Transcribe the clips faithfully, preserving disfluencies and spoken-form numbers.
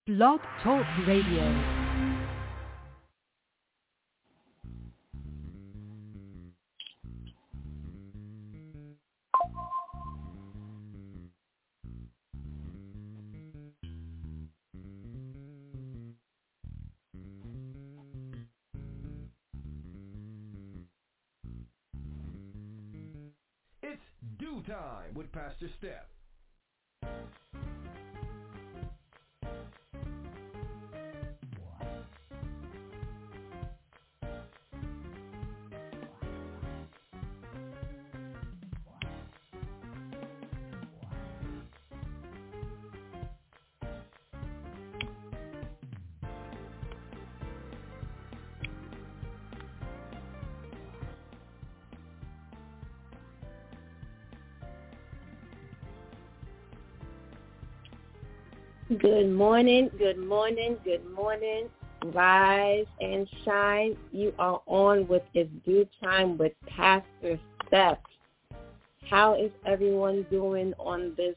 Blog Talk Radio. It's Dew Time with Pastor Steph. Good morning, good morning, good morning. Rise and shine. You are on with It's Dew Time with Pastor Steph. How is everyone doing on this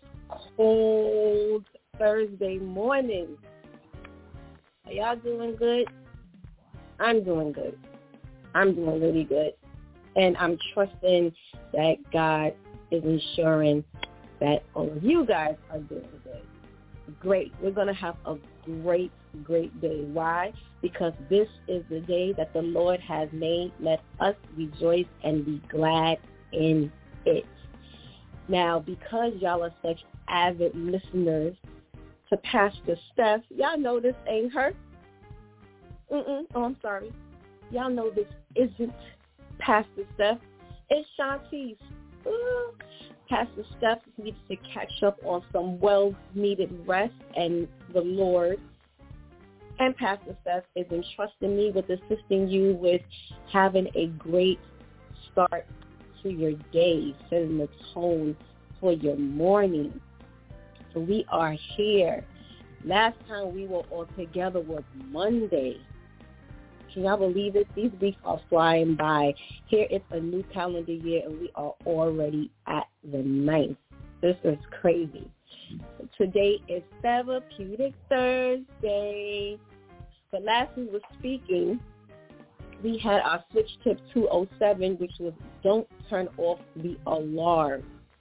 cold Thursday morning? Are y'all doing good? I'm doing good. I'm doing really good. And I'm trusting that God is ensuring that all of you guys are doing good. Great. We're going to have a great, great day. Why? Because this is the day that the Lord has made. Let us rejoice and be glad in it. Now, because y'all are such avid listeners to Pastor Steph, y'all know this ain't her. Mm-mm. Oh, I'm sorry. Y'all know this isn't Pastor Steph. It's Shantice. Ooh. Pastor Steph needs to catch up on some well-needed rest, and the Lord and Pastor Steph is entrusting me with assisting you with having a great start to your day, setting the tone for your morning. So we are here. Last time we were all together was Monday. Can y'all believe it? These weeks are flying by. Here it's a new calendar year, and we are already at the ninth. This is crazy. Today is Therapeutic Thursday. But last we were speaking, we had our switch tip two oh seven, which was don't turn off the alarm.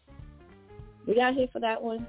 We got here for that one?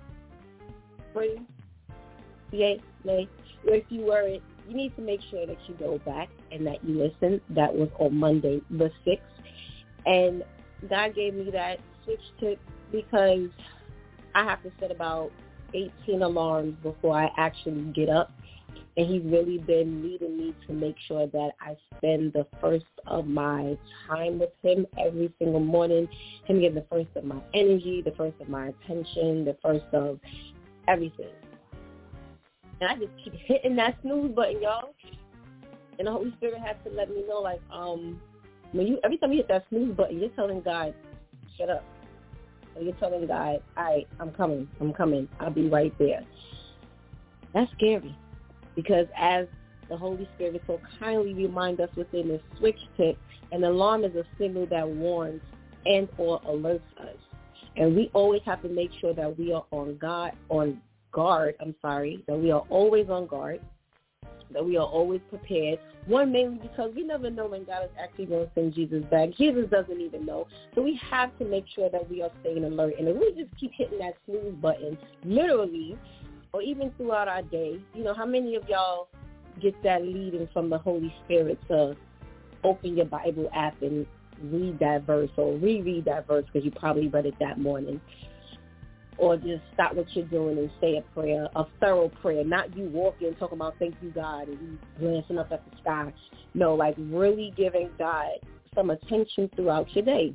Free? Yay, nay. If you weren't, you need to make sure that you go back and that you listen. That was on Monday the sixth. And God gave me that switch tip because I have to set about eighteen alarms before I actually get up. And he's really been leading me to make sure that I spend the first of my time with him every single morning. Him getting the first of my energy, the first of my attention, the first of everything. And I just keep hitting that snooze button, y'all. And the Holy Spirit has to let me know, like, um, when you every time you hit that snooze button, you're telling God, shut up. Or you're telling God, all right, I'm coming, I'm coming, I'll be right there. That's scary. Because as the Holy Spirit so kindly reminds us within the switch tip, an alarm is a signal that warns and or alerts us. And we always have to make sure that we are on God, on guard, I'm sorry, that we are always on guard, that we are always prepared. One, mainly because we never know when God is actually going to send Jesus back. Jesus doesn't even know. So we have to make sure that we are staying alert. And if we just keep hitting that snooze button, literally, or even throughout our day, you know, how many of y'all get that leading from the Holy Spirit to open your Bible app and read that verse or reread that verse because you probably read it that morning? Or just stop what you're doing and say a prayer, a thorough prayer, not you walking talking about thank you, God, and you glancing up at the sky. No, like really giving God some attention throughout your day.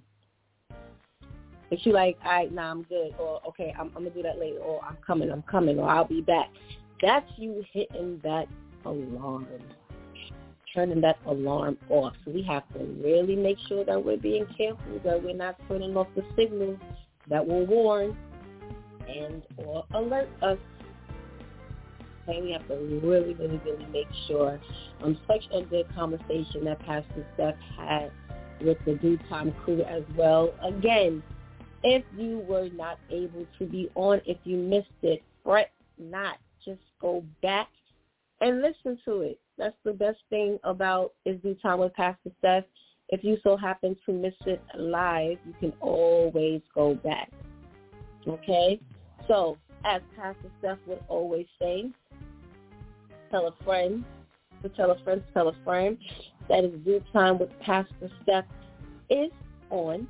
If you like, all right, nah, I'm good, or okay, I'm, I'm going to do that later, or I'm coming, I'm coming, or I'll be back. That's you hitting that alarm, turning that alarm off. So we have to really make sure that we're being careful, that we're not turning off the signals that will warn and or alert us. And we have to really, really, really make sure. Um, such a good conversation that Pastor Steph had with the Dew Time crew as well. Again, if you were not able to be on, if you missed it, fret not. just go back and listen to it. That's the best thing about It's Due Time with Pastor Steph. If you so happen to miss it live, you can always go back. Okay? So, as Pastor Steph would always say, tell a friend, to tell a friend, to tell a friend, that It's Due Time with Pastor Steph is on.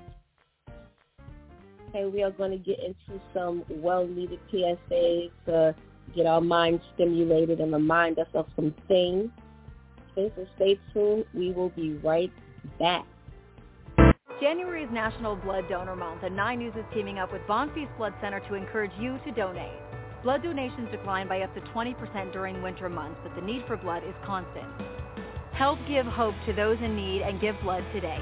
Okay, we are going to get into some well-needed P S As to get our minds stimulated and remind us of some things. Okay, so stay tuned. We will be right back. January is National Blood Donor Month, and Nine News is teaming up with Von Feast Blood Center to encourage you to donate. Blood donations decline by up to twenty percent during winter months, but the need for blood is constant. Help give hope to those in need and give blood today.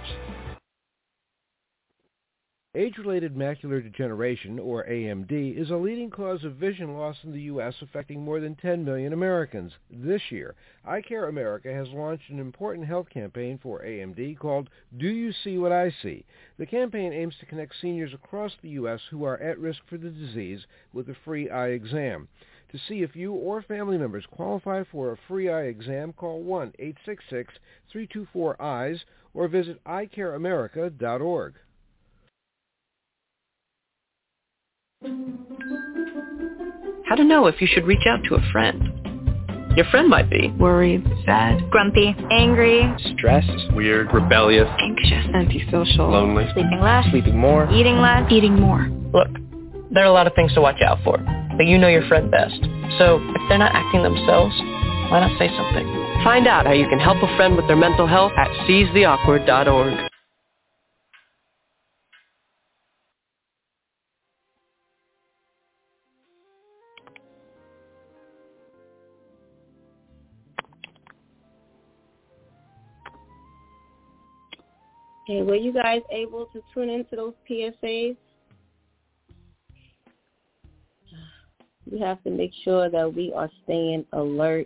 Age-related macular degeneration, or A M D, is a leading cause of vision loss in the U S, affecting more than ten million Americans. This year, Eye Care America has launched an important health campaign for A M D called Do You See What I See? The campaign aims to connect seniors across the U S who are at risk for the disease with a free eye exam. To see if you or family members qualify for a free eye exam, call one eight six six, three two four, eyes or visit eye care america dot org. How to know if you should reach out to a friend. Your friend might be worried, sad, Grumpy, angry, stressed, weird, rebellious, anxious, antisocial, lonely, sleeping less, sleeping more, eating less, eating more. Look, there are a lot of things to watch out for, but you know your friend best. So if they're not acting themselves, why not say something? Find out how you can help a friend with their mental health at seize the awkward dot org. Okay, were you guys able to tune into those P S As? We have to make sure that we are staying alert,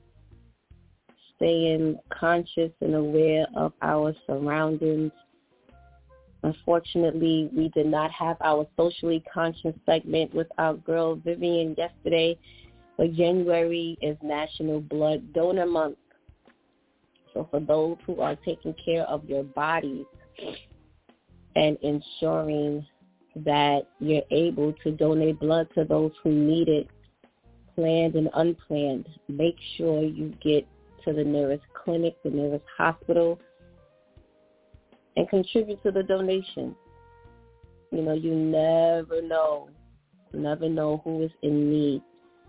staying conscious and aware of our surroundings. Unfortunately, we did not have our socially conscious segment with our girl Vivian yesterday, but January is National Blood Donor Month. So for those who are taking care of your bodies and ensuring that you're able to donate blood to those who need it, planned and unplanned, make sure you get to the nearest clinic, the nearest hospital, and contribute to the donation. You know, you never know, never know who is in need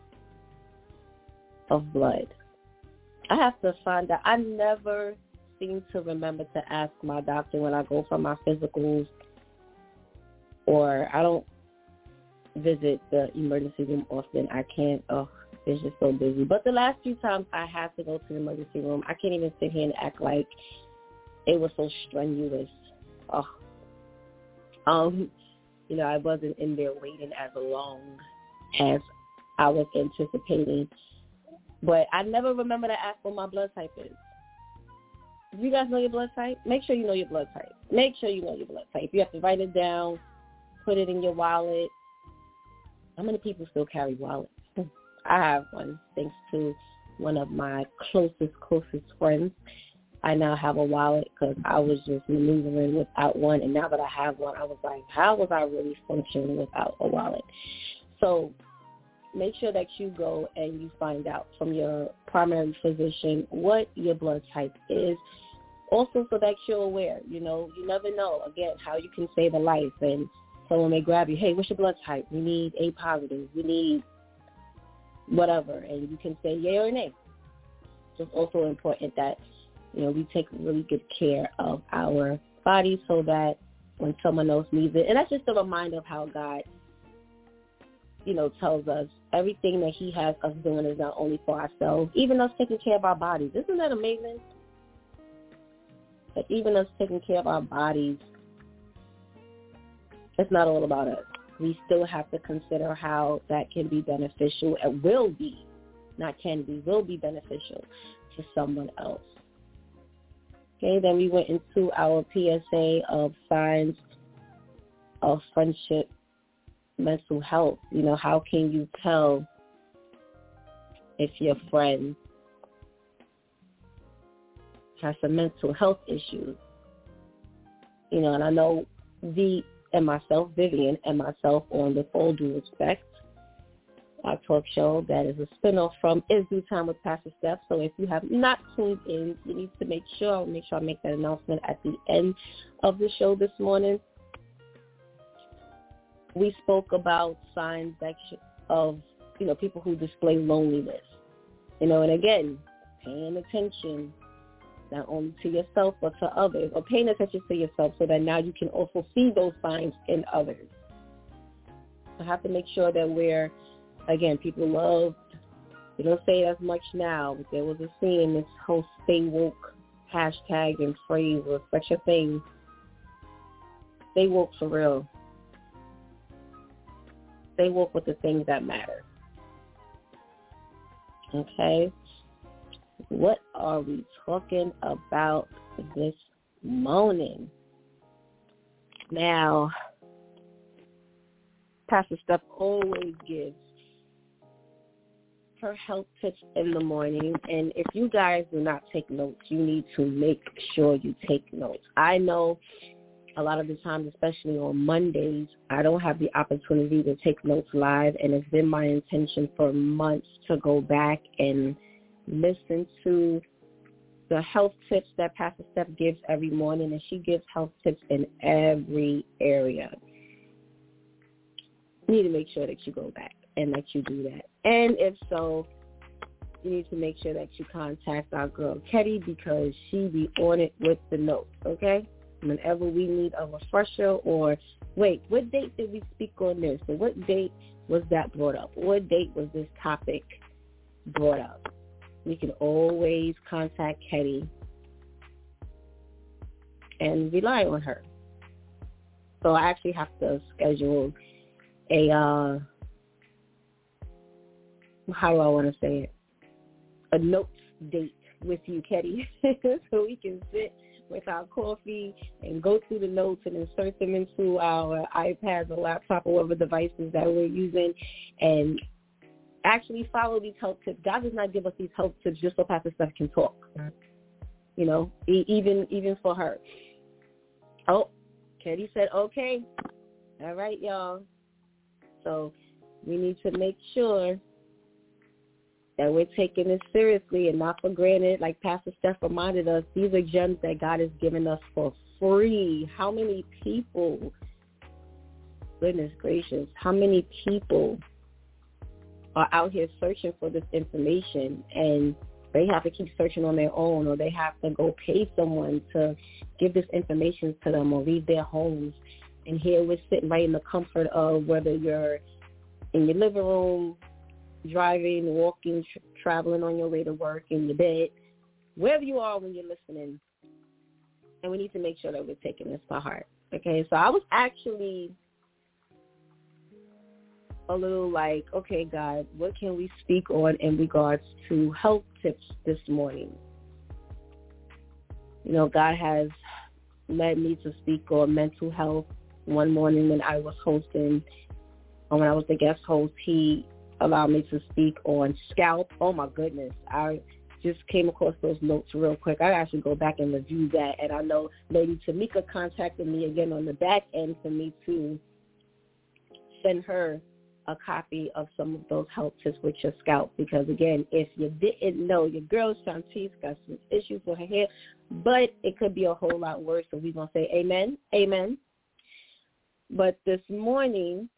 of blood. I have to find out. I never seem to remember to ask my doctor when I go for my physicals, or I don't visit the emergency room often. I can't. Oh, it's just so busy. But the last few times I had to go to the emergency room, I can't even sit here and act like it was so strenuous. Oh, um, you know, I wasn't in there waiting as long as I was anticipating. But I never remember to ask what my blood type is. If you guys know your blood type, make sure you know your blood type. Make sure you know your blood type. You have to write it down, put it in your wallet. How many people still carry wallets? I have one, thanks to one of my closest, closest friends. I now have a wallet because I was just maneuvering without one. And now that I have one, I was like, how was I really functioning without a wallet? So make sure that you go and you find out from your primary physician what your blood type is. Also, so that you're aware, you know, you never know, again, how you can save a life. And someone may grab you, hey, what's your blood type? We need A positive. We need whatever. And you can say yay or nay. So it's also important that, you know, we take really good care of our bodies so that when someone else needs it. And that's just a reminder of how God, you know, tells us everything that he has us doing is not only for ourselves, even us taking care of our bodies. Isn't that amazing? That even us taking care of our bodies, it's not all about us. We still have to consider how that can be beneficial and will be, not can be, will be beneficial to someone else. Okay, then we went into our P S A of signs of friendship, mental health. You know, how can you tell if your friend has some mental health issues. You know, and I know V and myself, Vivian, and myself on With All Due Respect, our talk show that is a spinoff from Is Due Time with Pastor Steph. So if you have not tuned in, you need to make sure, make sure I make that announcement at the end of the show this morning. We spoke about signs of, you know, people who display loneliness. You know, and again, paying attention not only to yourself but to others, or paying attention to yourself so that now you can also see those signs in others. I have to make sure that we're, again, people love, they don't say it as much now, but there was a scene, this whole stay woke hashtag and phrase or such a thing. Stay woke for real. Stay woke with the things that matter. Okay? What are we talking about this morning? Now, Pastor Steph always gives her health tips in the morning, and if you guys do not take notes, you need to make sure you take notes. I know a lot of the times, especially on Mondays, I don't have the opportunity to take notes live, and it's been my intention for months to go back and listen to the health tips that Pastor Steph gives every morning, and she gives health tips in every area. You need to make sure that you go back and that you do that. And if so, you need to make sure that you contact our girl, Ketty, because she be on it with the notes, okay? Whenever we need a refresher or, wait, what date did we speak on this? Or what date was that brought up? What date was this topic brought up? We can always contact Ketty and rely on her. So I actually have to schedule a, uh, how do I want to say it? A notes date with you, Ketty, so we can sit with our coffee and go through the notes and insert them into our iPads or laptop or whatever devices that we're using and actually follow these health tips. God does not give us these health tips just so Pastor Steph can talk, you know, e- even even for her. Oh, Ketty said, okay. All right, y'all. So we need to make sure that we're taking this seriously and not for granted. Like Pastor Steph reminded us, these are gems that God has given us for free. How many people, goodness gracious, how many people are out here searching for this information and they have to keep searching on their own, or they have to go pay someone to give this information to them or leave their homes. And here we're sitting right in the comfort of whether you're in your living room, driving, walking, tra- traveling on your way to work, in your bed, wherever you are when you're listening. And we need to make sure that we're taking this to heart. Okay, so I was actually a little like, okay, God, what can we speak on in regards to health tips this morning? You know, God has led me to speak on mental health. One morning when I was hosting, or when I was the guest host, he allowed me to speak on scalp. Oh, my goodness. I just came across those notes real quick. I actually go back and review that, and I know Lady Tamika contacted me again on the back end for me to send her a copy of some of those health tips with your scalp, because, again, if you didn't know, your girl Shantice got some issues with her hair, but it could be a whole lot worse, so we're going to say amen, amen. But this morning,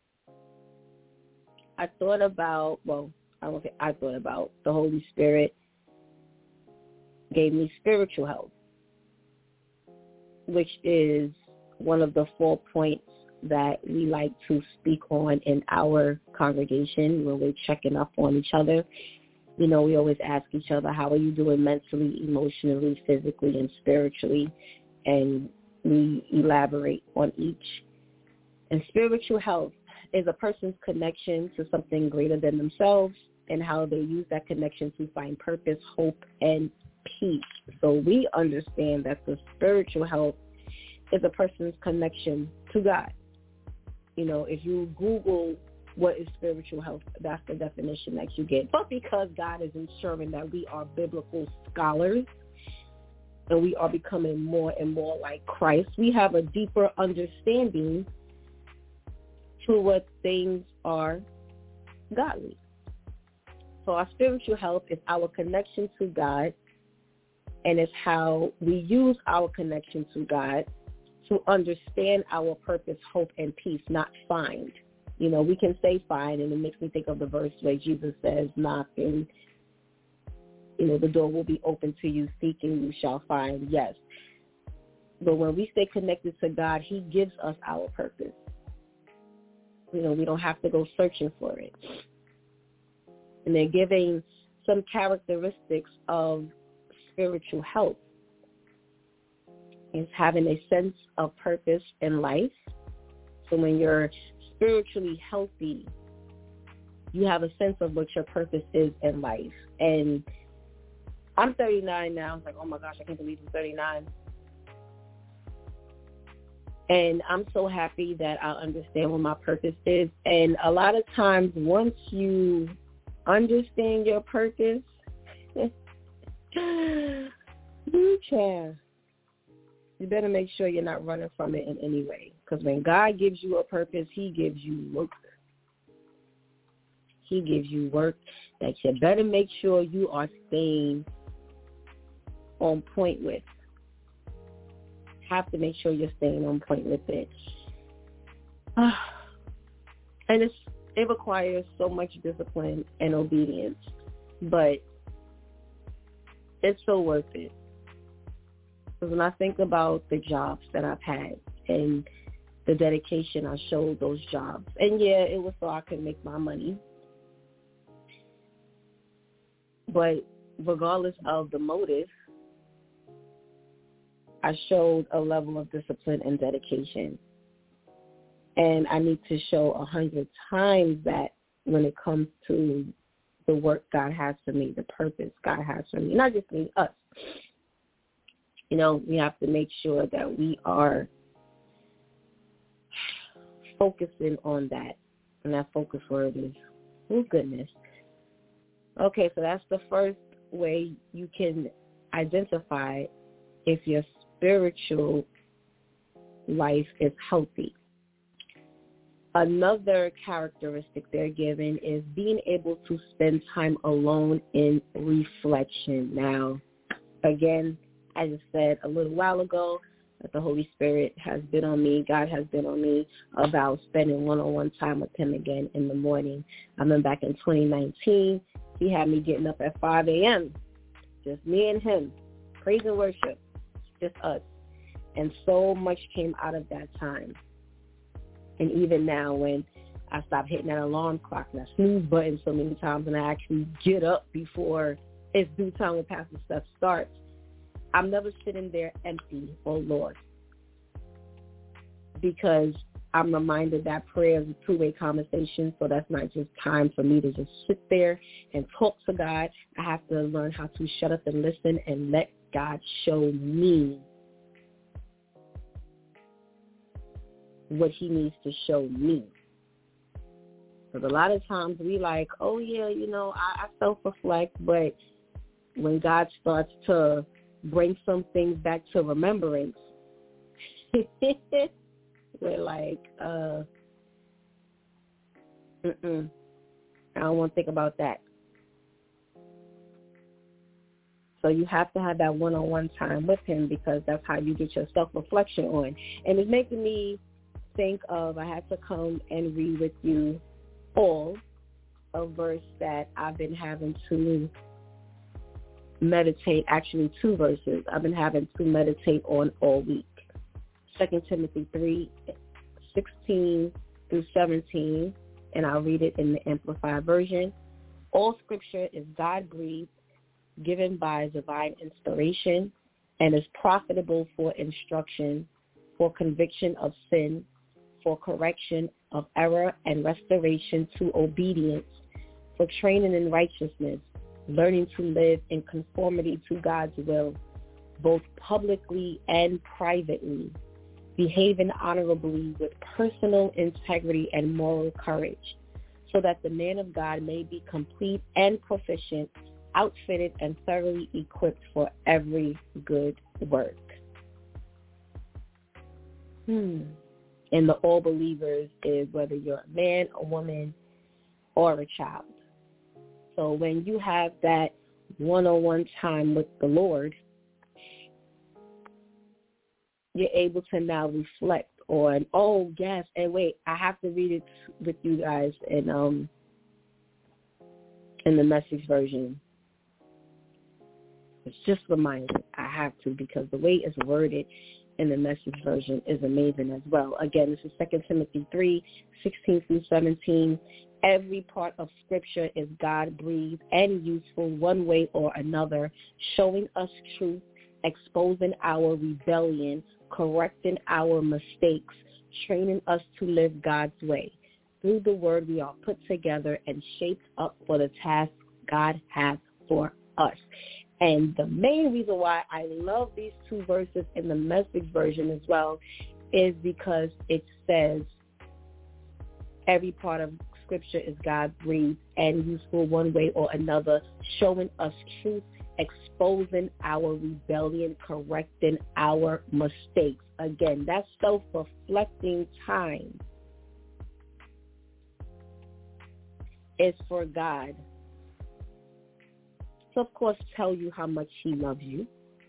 I thought about, well, I don't think I thought about, the Holy Spirit gave me spiritual health, which is one of the four points that we like to speak on in our congregation when we're checking up on each other. You know, we always ask each other, how are you doing mentally, emotionally, physically, and spiritually? And we elaborate on each. And spiritual health is a person's connection to something greater than themselves and how they use that connection to find purpose, hope, and peace. So we understand that the spiritual health is a person's connection to God. You know, if you Google what is spiritual health? That's the definition that you get. But because God is ensuring that we are biblical scholars and we are becoming more and more like Christ, we have a deeper understanding to what things are godly. So our spiritual health is our connection to God, and it's how we use our connection to God to understand our purpose, hope, and peace, not find. You know, we can say find, and it makes me think of the verse where Jesus says, knock, and, you know, the door will be open to you, seeking you shall find, yes. But when we stay connected to God, he gives us our purpose. You know, we don't have to go searching for it. And they're giving some characteristics of spiritual health. It's having a sense of purpose in life. So when you're spiritually healthy, you have a sense of what your purpose is in life. And I'm thirty-nine now. I was like, oh my gosh, I can't believe I'm thirty-nine. And I'm so happy that I understand what my purpose is. And a lot of times, once you understand your purpose, you can. You better make sure you're not running from it in any way. Because when God gives you a purpose, he gives you work. He gives you work that you better make sure you are staying on point with. Have to make sure you're staying on point with it. And it's, it requires so much discipline and obedience. But it's so worth it. Because when I think about the jobs that I've had and the dedication I showed those jobs, and yeah, it was so I could make my money. But regardless of the motive, I showed a level of discipline and dedication. And I need to show a hundred times that when it comes to the work God has for me, the purpose God has for me, not just me, us. You know, we have to make sure that we are focusing on that. And that focus word is, oh, goodness. Okay, so that's the first way you can identify if your spiritual life is healthy. Another characteristic they're given is being able to spend time alone in reflection. Now, again, I just said a little while ago that the Holy Spirit has been on me, God has been on me about spending one-on-one time with him again in the morning. I remember back in twenty nineteen, he had me getting up at five a.m., just me and him, praise and worship, just us. And so much came out of that time. And even now when I stop hitting that alarm clock and that snooze button so many times and I actually get up before it's due time when Pastor Steph starts, I'm never sitting there empty or lost, because I'm reminded that prayer is a two-way conversation, so that's not just time for me to just sit there and talk to God. I have to learn how to shut up and listen and let God show me what he needs to show me. Because a lot of times we like, oh, yeah, you know, I, I self-reflect, but when God starts to bring some things back to remembrance, we're like, uh, mm-mm, I don't want to think about that. So you have to have that one-on-one time with him, because that's how you get your self-reflection on. And it's making me think of, I had to come and read with you all a verse that I've been having to meditate, actually two verses I've been having to meditate on all week. Second Timothy three, sixteen through seventeen, and I'll read it in the Amplified Version. All scripture is God-breathed, given by divine inspiration, and is profitable for instruction, for conviction of sin, for correction of error, and restoration to obedience, for training in righteousness, learning to live in conformity to God's will, both publicly and privately, behaving honorably with personal integrity and moral courage, so that the man of God may be complete and proficient, outfitted and thoroughly equipped for every good work. Hmm. And the all believers is whether you're a man, a woman, or a child. So when you have that one-on-one time with the Lord, you're able to now reflect on, oh, yes, and wait, I have to read it with you guys in, um, in the Message version. It's just reminded. I have to, because the way it's worded in the Message version is amazing as well. Again, this is Second Timothy three, sixteen through seventeen. Every part of Scripture is God-breathed and useful one way or another, showing us truth, exposing our rebellion, correcting our mistakes, training us to live God's way. Through the Word, we are put together and shaped up for the task God has for us. And the main reason why I love these two verses in the Message version as well is because it says every part of Scripture is God-breathed and useful one way or another, showing us truth, exposing our rebellion, correcting our mistakes. Again, that self-reflecting time is for God to, of course, tell you how much he loves you,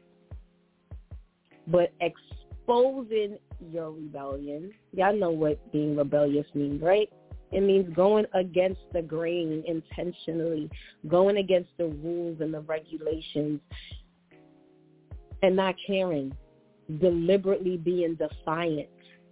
but exposing your rebellion, y'all know what being rebellious means, right? It means going against the grain intentionally, going against the rules and the regulations, and not caring, deliberately being defiant.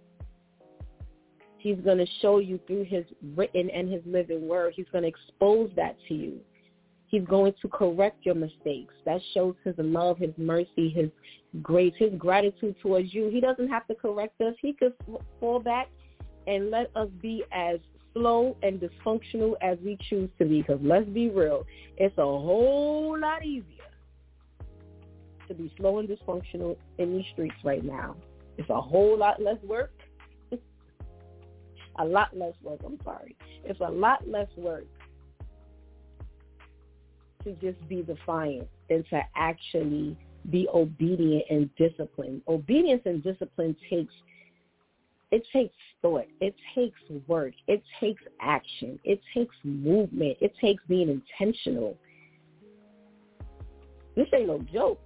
He's going to show you through his written and his living word. He's going to expose that to you. He's going to correct your mistakes. That shows his love, his mercy, his grace, his gratitude towards you. He doesn't have to correct us. He could fall back and let us be as slow and dysfunctional as we choose to be, because let's be real, it's a whole lot easier to be slow and dysfunctional in these streets right now. It's a whole lot less work. a lot less work, I'm sorry. It's a lot less work to just be defiant than to actually be obedient and disciplined. Obedience and discipline takes It takes thought. It takes work. It takes action. It takes movement. It takes being intentional. This ain't no joke.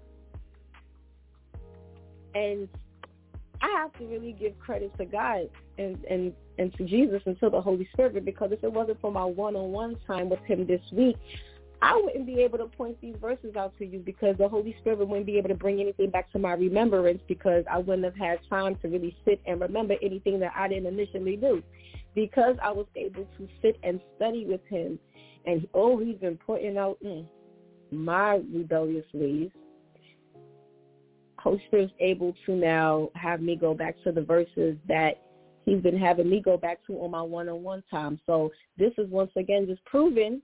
And I have to really give credit to God and, and, and to Jesus and to the Holy Spirit, because if it wasn't for my one-on-one time with him this week, I wouldn't be able to point these verses out to you, because the Holy Spirit wouldn't be able to bring anything back to my remembrance, because I wouldn't have had time to really sit and remember anything that I didn't initially do. Because I was able to sit and study with him, and oh, he's been pointing out mm, my rebellious ways. Holy Spirit's able to now have me go back to the verses that he's been having me go back to on my one-on-one time. So this is once again just proving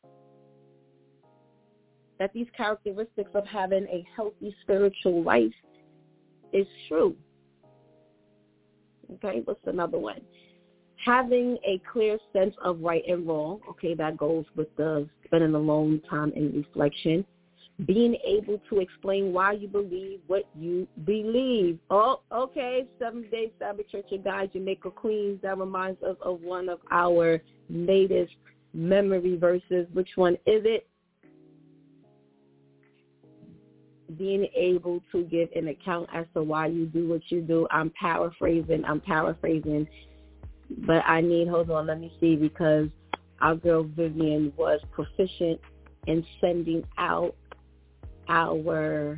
that these characteristics of having a healthy spiritual life is true. Okay, what's another one? Having a clear sense of right and wrong. Okay, that goes with the spending alone time and reflection. Being able to explain why you believe what you believe. Oh, okay, Seventh-day Sabbath Church of God, Jamaica, Queens. That reminds us of one of our latest memory verses. Which one is it? Being able to give an account as to why you do what you do. I'm paraphrasing. I'm paraphrasing. But I need, hold on, let me see, because our girl Vivian was proficient in sending out our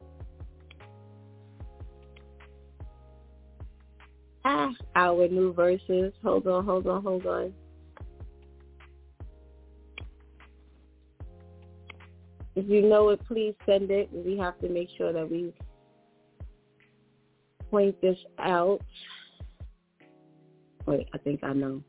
ah, our new verses. Hold on, hold on, hold on. If you know it, please send it. We have to make sure that we point this out. Wait, I think I know.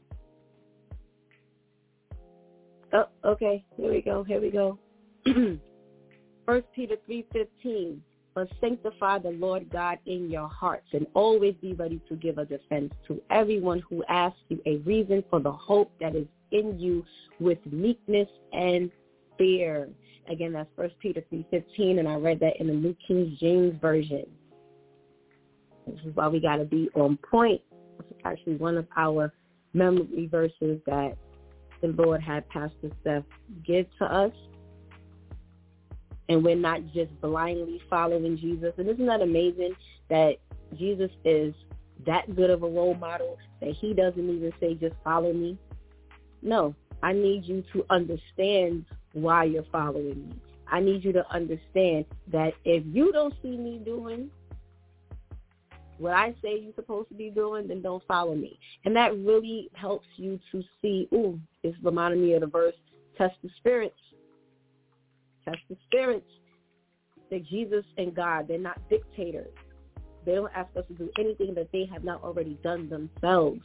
Oh, okay. Here we go. Here we go. First Peter three fifteen. But sanctify the Lord God in your hearts, and always be ready to give a defense to everyone who asks you a reason for the hope that is in you with meekness and fear. Again, that's First Peter three fifteen, and I read that in the New King James Version. This is why we got to be on point. It's actually one of our memory verses that the Lord had Pastor Steph give to us. And we're not just blindly following Jesus. And isn't that amazing that Jesus is that good of a role model that he doesn't even say, just follow me? No, I need you to understand why you're following me. I need you to understand that if you don't see me doing what I say you're supposed to be doing, then don't follow me. And that really helps you to see, ooh, it's reminding me of the verse, test the spirits. Test the spirits. That Jesus and God, they're not dictators. They don't ask us to do anything that they have not already done themselves.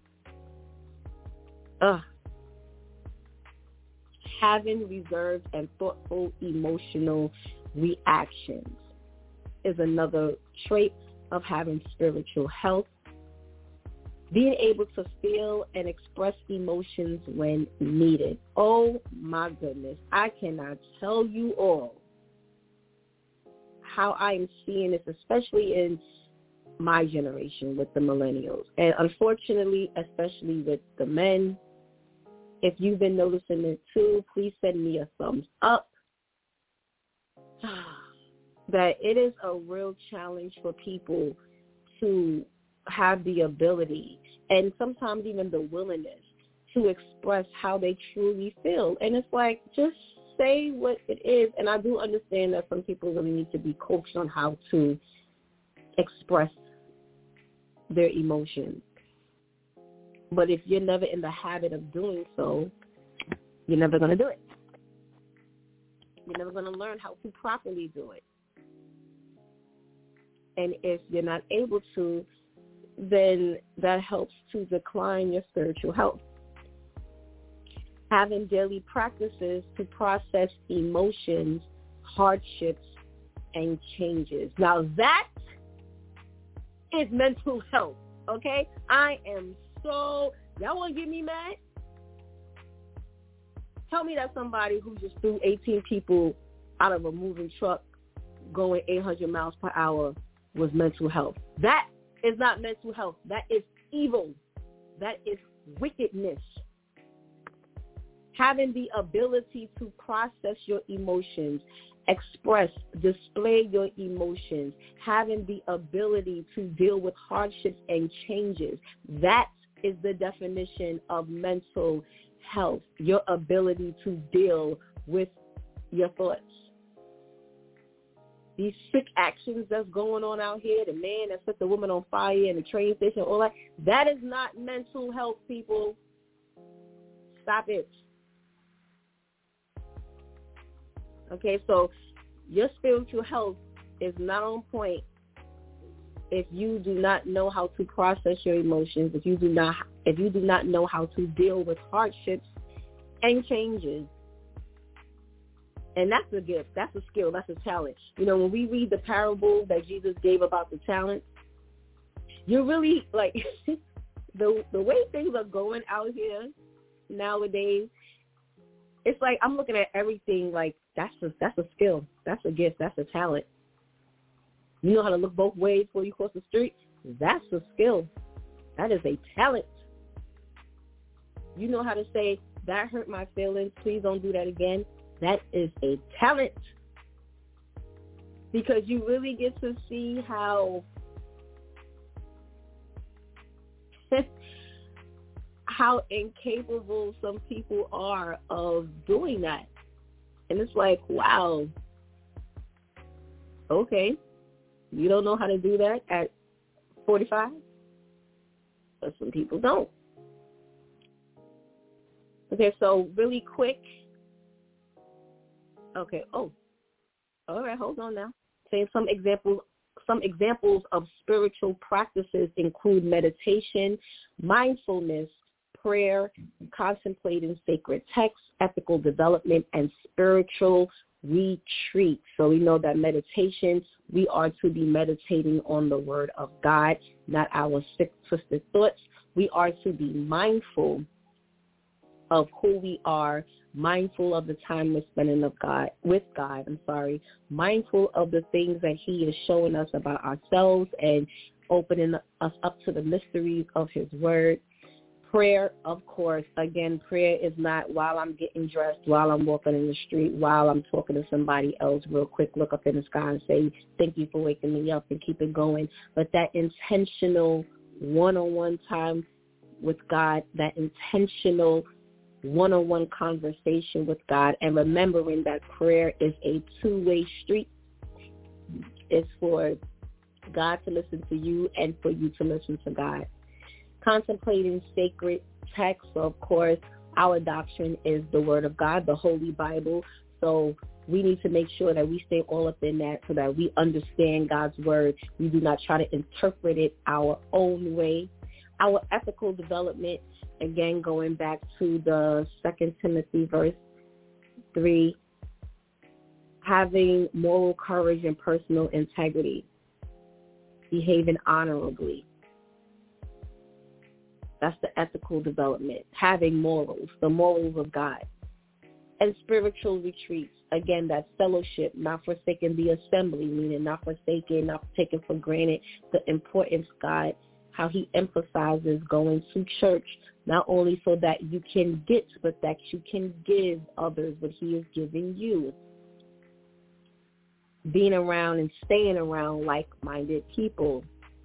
Ugh. Having reserved and thoughtful emotional reactions is another trait of having spiritual health. Being able to feel and express emotions when needed. Oh my goodness. I cannot tell you all how I'm seeing this, especially in my generation with the millennials. And unfortunately, especially with the men. If you've been noticing it too, please send me a thumbs up. That it is a real challenge for people to have the ability and sometimes even the willingness to express how they truly feel. And it's like, just say what it is. And I do understand that some people really need to be coached on how to express their emotions. But if you're never in the habit of doing so, you're never going to do it. You're never going to learn how to properly do it. And if you're not able to, then that helps to decline your spiritual health. Having daily practices to process emotions, hardships, and changes. Now that is mental health, okay? I am so, y'all want to get me mad? Tell me that somebody who just threw eighteen people out of a moving truck going eight hundred miles per hour was mental health. That is not mental health. That is evil. That is wickedness. Having the ability to process your emotions, express, display your emotions, having the ability to deal with hardships and changes, that is the definition of mental health, your ability to deal with your thoughts. These sick actions that's going on out here, the man that set the woman on fire in the train station, all that, that is not mental health, people. Stop it. Okay, so your spiritual health is not on point if you do not know how to process your emotions, if you do not if you do not know how to deal with hardships and changes. And that's a gift. That's a skill. That's a talent. You know, when we read the parable that Jesus gave about the talent, you're really, like, the the way things are going out here nowadays, it's like I'm looking at everything like that's a, that's a skill. That's a gift. That's a talent. You know how to look both ways before you cross the street? That's a skill. That is a talent. You know how to say, that hurt my feelings, please don't do that again. That is a talent. Because you really get to see how how incapable some people are of doing that. And it's like, wow, okay, you don't know how to do that at forty-five? But some people don't. Okay, so really quick. Okay, oh, all right, hold on now. Saying some examples, some examples of spiritual practices include meditation, mindfulness, prayer, contemplating sacred texts, ethical development, and spiritual retreat. So we know that meditation, we are to be meditating on the word of God, not our sick, twisted thoughts. We are to be mindful of who we are, mindful of the time we're spending of God, with God, I'm sorry, mindful of the things that he is showing us about ourselves and opening us up to the mysteries of his word. Prayer, of course, again, prayer is not while I'm getting dressed, while I'm walking in the street, while I'm talking to somebody else real quick, look up in the sky and say, thank you for waking me up and keep it going. But that intentional one-on-one time with God, that intentional one-on-one conversation with God, and remembering that prayer is a two-way street. It's for God to listen to you and for you to listen to God. Contemplating sacred texts, so of course, our doctrine is the Word of God, the Holy Bible. So we need to make sure that we stay all up in that so that we understand God's Word. We do not try to interpret it our own way. Our ethical development, again, going back to the Second Timothy verse three, having moral courage and personal integrity, behaving honorably. That's the ethical development, having morals, the morals of God. And spiritual retreats, again, that fellowship, not forsaking the assembly, meaning not forsaking, not taking for granted the importance, God, how he emphasizes going to church, not only so that you can get, but that you can give others what he is giving you. Being around and staying around like-minded people.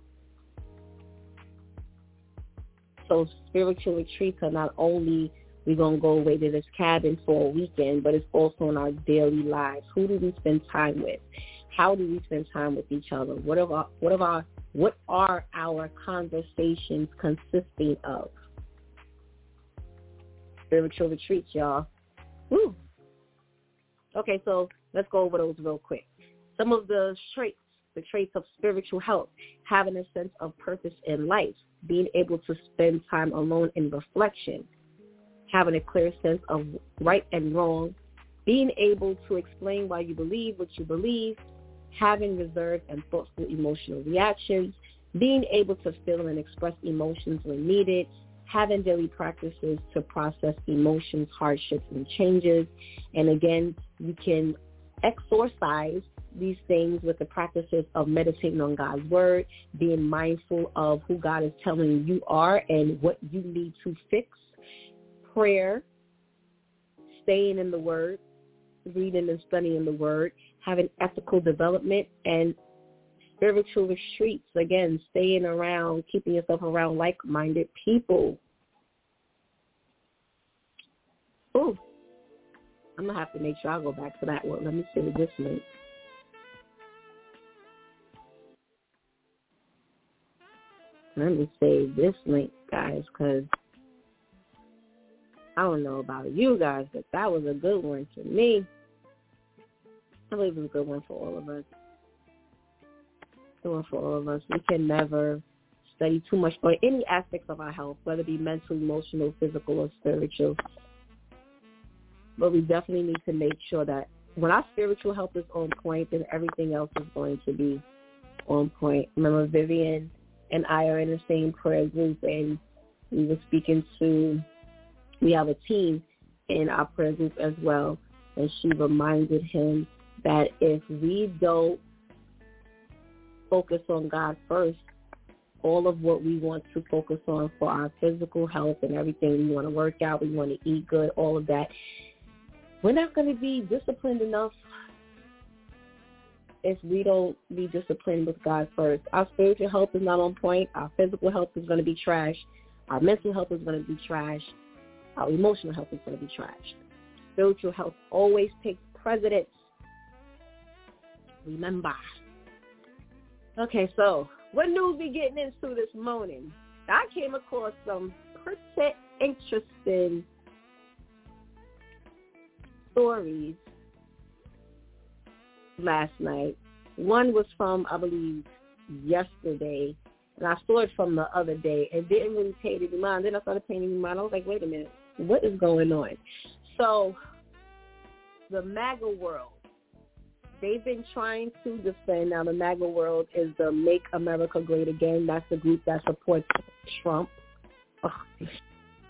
So spiritual retreats are not only we're going to go away to this cabin for a weekend, but it's also in our daily lives. Who do we spend time with? How do we spend time with each other? What are our, what are our, what are our conversations consisting of? Spiritual retreats, y'all. Woo. Okay, so let's go over those real quick. Some of the traits, the traits of spiritual health, having a sense of purpose in life, being able to spend time alone in reflection, having a clear sense of right and wrong, being able to explain why you believe what you believe, having reserved and thoughtful emotional reactions, being able to feel and express emotions when needed, having daily practices to process emotions, hardships, and changes. And again, you can exorcise these things with the practices of meditating on God's word, being mindful of who God is telling you you are and what you need to fix, prayer, staying in the word, reading and studying the word, having ethical development, and spiritual retreats, again, staying around, keeping yourself around like-minded people. Ooh, I'm going to have to make sure I go back to that one. Let me see this link. Let me save this link, guys, because I don't know about you guys, but that was a good one for me. I believe it was a good one for all of us. Good one for all of us. We can never study too much on any aspects of our health, whether it be mental, emotional, physical, or spiritual. But we definitely need to make sure that when our spiritual health is on point, then everything else is going to be on point. Remember, Vivian and I are in the same prayer group, and we were speaking to, we have a team in our prayer group as well, and she reminded him that if we don't focus on God first, all of what we want to focus on for our physical health and everything, we want to work out, we want to eat good, all of that, we're not going to be disciplined enough if we don't be disciplined with God first. Our spiritual health is not on point. Our physical health is going to be trash. Our mental health is going to be trash. Our emotional health is going to be trash. Spiritual health always takes precedence. Remember. Okay, so what news we getting into this morning? I came across some pretty interesting stories last night. One was from, I believe, yesterday, and I saw it from the other day. It didn't really pay any mind. Then I started paying any mind. I was like, wait a minute, what is going on? So the MAGA world, they've been trying to defend. Now, the MAGA world is the Make America Great Again. That's the group that supports Trump.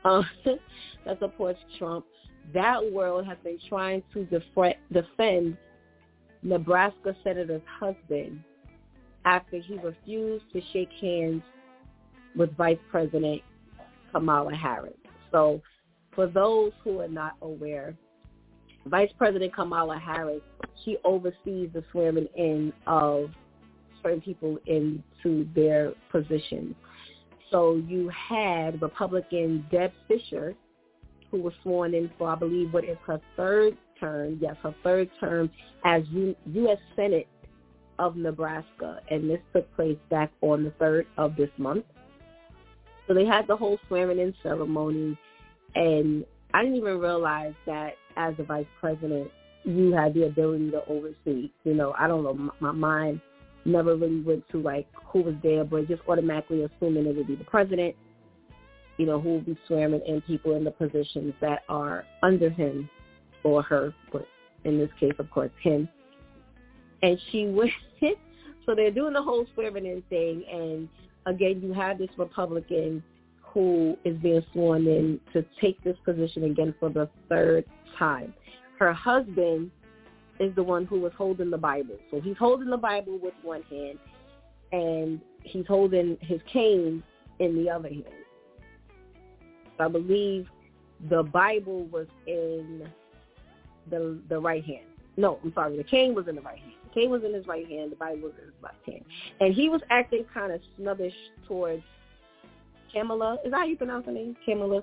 uh, that supports Trump. That world has been trying to defre- defend Nebraska Senator's husband after he refused to shake hands with Vice President Kamala Harris. So for those who are not aware, Vice President Kamala Harris, she oversees the swearing in of certain people into their positions. So you had Republican Deb Fischer, who was sworn in for, I believe, what is her third term, yes, her third term as U- U.S. Senate of Nebraska, and this took place back on the third of this month. So they had the whole swearing-in ceremony, and I didn't even realize that as a vice president, you had the ability to oversee. You know, I don't know, my, my mind never really went to, like, who was there, but just automatically assuming it would be the president, you know, who would be swearing in people in the positions that are under him or her, but in this case, of course, him. And she went, so they're doing the whole swearing in thing, and again, you have this Republican who is being sworn in to take this position again for the third time. Her husband is the one who was holding the Bible. So he's holding the Bible with one hand, and he's holding his cane in the other hand. So I believe the Bible was in the the right hand. No, I'm sorry, the cane was in the right hand. The cane was in his right hand, the Bible was in his left hand. And he was acting kind of snobbish towards Kamala. Is that how you pronounce her name? Kamala?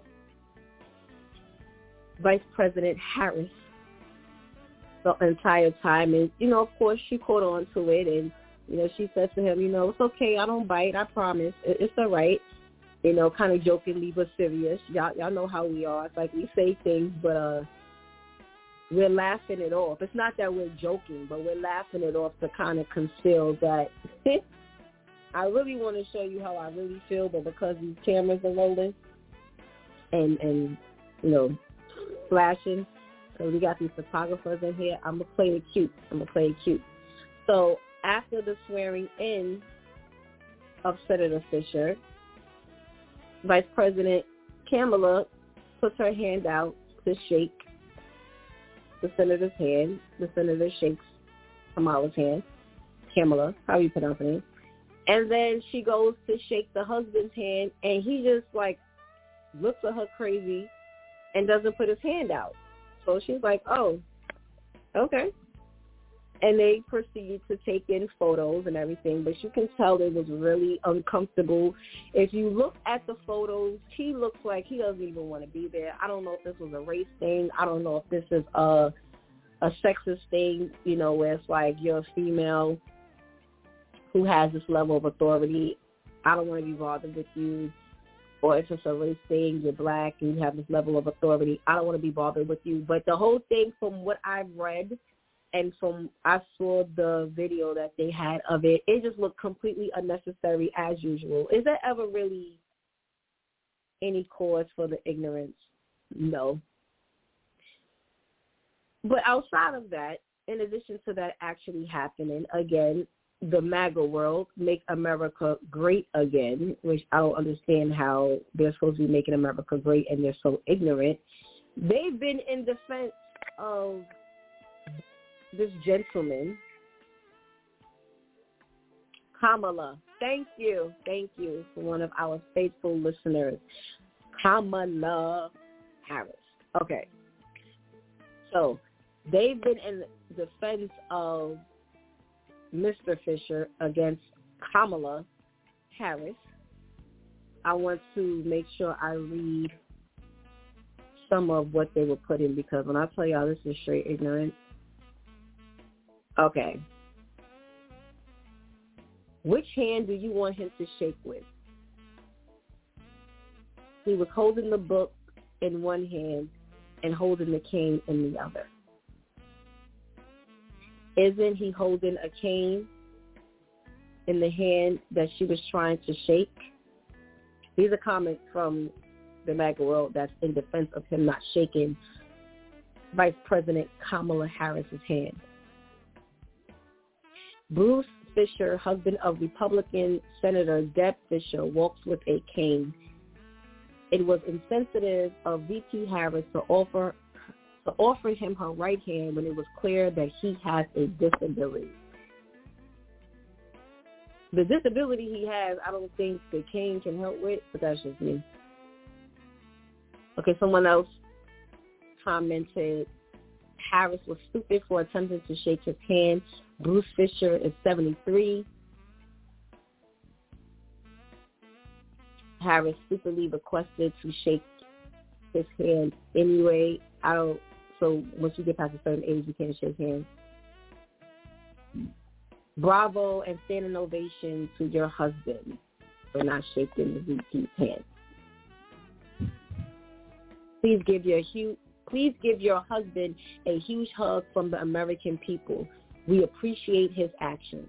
Vice President Harris the entire time. And, you know, of course, she caught on to it. And, you know, she said to him, you know, it's okay. I don't bite. I promise. It's all right. You know, kind of jokingly but serious. Y'all, y'all know how we are. It's like we say things, but uh, we're laughing it off. It's not that we're joking, but we're laughing it off to kind of conceal that I really want to show you how I really feel, but because these cameras are rolling and, and you know, flashing, so we got these photographers in here, I'm going to play it cute. I'm going to play it cute. So after the swearing in of Senator Fischer, Vice President Kamala puts her hand out to shake the senator's hand. The senator shakes Kamala's hand. Kamala, how you pronounce her name? And then she goes to shake the husband's hand, and he just, like, looks at her crazy and doesn't put his hand out. So she's like, oh, okay. And they proceed to take in photos and everything, but you can tell it was really uncomfortable. If you look at the photos, he looks like he doesn't even want to be there. I don't know if this was a race thing. I don't know if this is a, a sexist thing, you know, where it's like you're a female who has this level of authority. I don't want to be bothered with you. Or if it's a race thing, you're black and you have this level of authority. I don't want to be bothered with you. But the whole thing, from what I've read, and from I saw the video that they had of it, it just looked completely unnecessary as usual. Is there ever really any cause for the ignorance? No. But outside of that, in addition to that actually happening, again, the MAGA world, Make America Great Again, which I don't understand how they're supposed to be making America great and they're so ignorant. They've been in defense of this gentleman, Kamala. Thank you. Thank you for one of our faithful listeners, Kamala Harris. Okay. So they've been in defense of Mister Fischer against Kamala Harris. I want to make sure I read some of what they were putting, because when I tell y'all this is straight ignorant. Okay. Which hand do you want him to shake with? He was holding the book in one hand and holding the cane in the other. Isn't he holding a cane in the hand that she was trying to shake? These are comments from the MAGA world that's in defense of him not shaking Vice President Kamala Harris's hand. Bruce Fischer, husband of Republican Senator Deb Fischer, walks with a cane it was insensitive of V P Harris to offer to offer him her right hand when it was clear that he has a disability. The disability he has, I don't think the cane can help with, but that's just me. Okay, someone else commented, Harris was stupid for attempting to shake his hand. Bruce Fisher is seventy-three. Harris stupidly requested to shake his hand anyway. I don't. So once you get past a certain age, you can't shake hands. Bravo and standing ovation to your husband for not shaking the V P's hand. Please give your huge, please give your husband a huge hug from the American people. We appreciate his actions.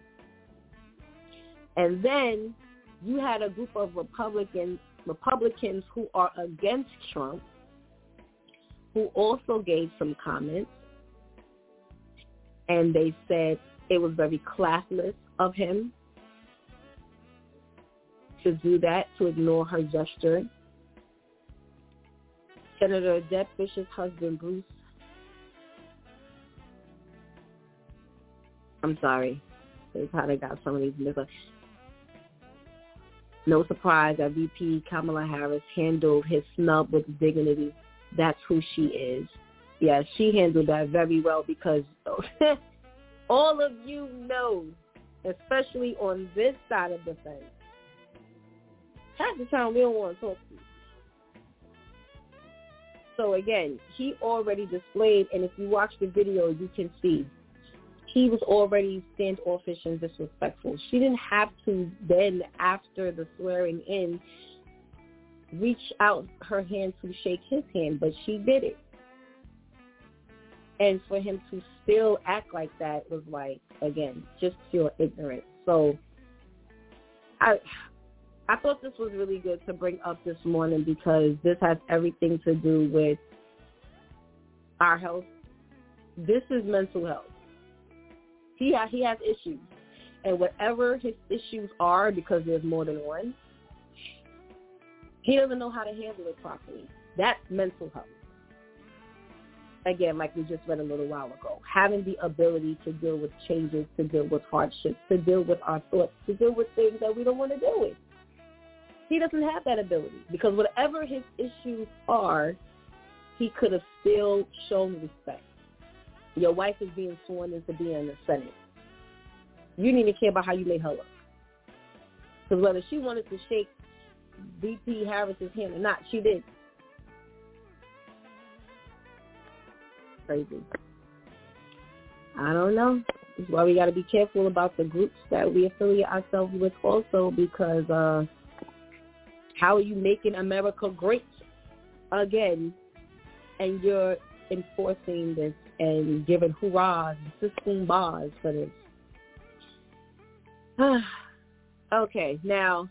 And then you had a group of Republicans, Republicans who are against Trump, who also gave some comments, and they said it was very classless of him to do that, to ignore her gesture. Senator Jeb Bush's husband, Bruce, I'm sorry, they kind of got some of these mixed. No surprise that V P Kamala Harris handled his snub with dignity. That's who she is. Yeah, she handled that very well because all of you know, especially on this side of the fence, half the time we don't want to talk to you. So again, he already displayed, and if you watch the video, you can see he was already standoffish and disrespectful. She didn't have to then, after the swearing in, reach out her hand to shake his hand, but she did it. And for him to still act like that was like, again, just pure ignorance. So I I thought this was really good to bring up this morning because this has everything to do with our health. This is mental health. He ha- he has issues. And whatever his issues are, because there's more than one, he doesn't know how to handle it properly. That's mental health. Again, like we just read a little while ago, having the ability to deal with changes, to deal with hardships, to deal with our thoughts, to deal with things that we don't want to deal with. He doesn't have that ability because whatever his issues are, he could have still shown respect. Your wife is being sworn into being in the Senate. You didn't even care about how you made her look. Because whether she wanted to shake V P Harris's hand or not, she did. Crazy. I don't know. That's why we got to be careful about the groups that we affiliate ourselves with also, because uh, how are you making America great again, and you're enforcing this and giving hurrahs, system bars for this? Okay, now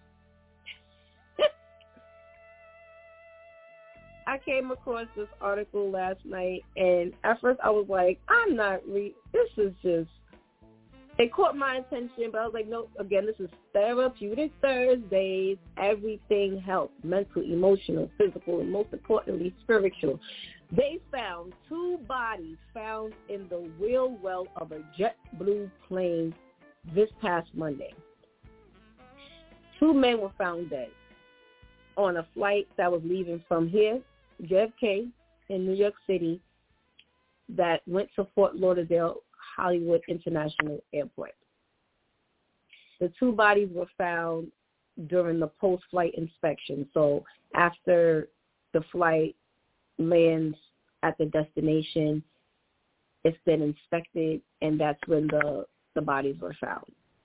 I came across this article last night, and at first I was like, I'm not re- this is just, it caught my attention, but I was like, no, again, this is Therapeutic Thursdays, everything health, mental, emotional, physical, and most importantly, spiritual. They found two bodies found in the wheel well of a JetBlue plane this past Monday. Two men were found dead on a flight that was leaving from here, J F K in New York City, that went to Fort Lauderdale Hollywood International Airport. The two bodies were found during the post-flight inspection. So after the flight lands at the destination, it's been inspected, and that's when the, the bodies were found.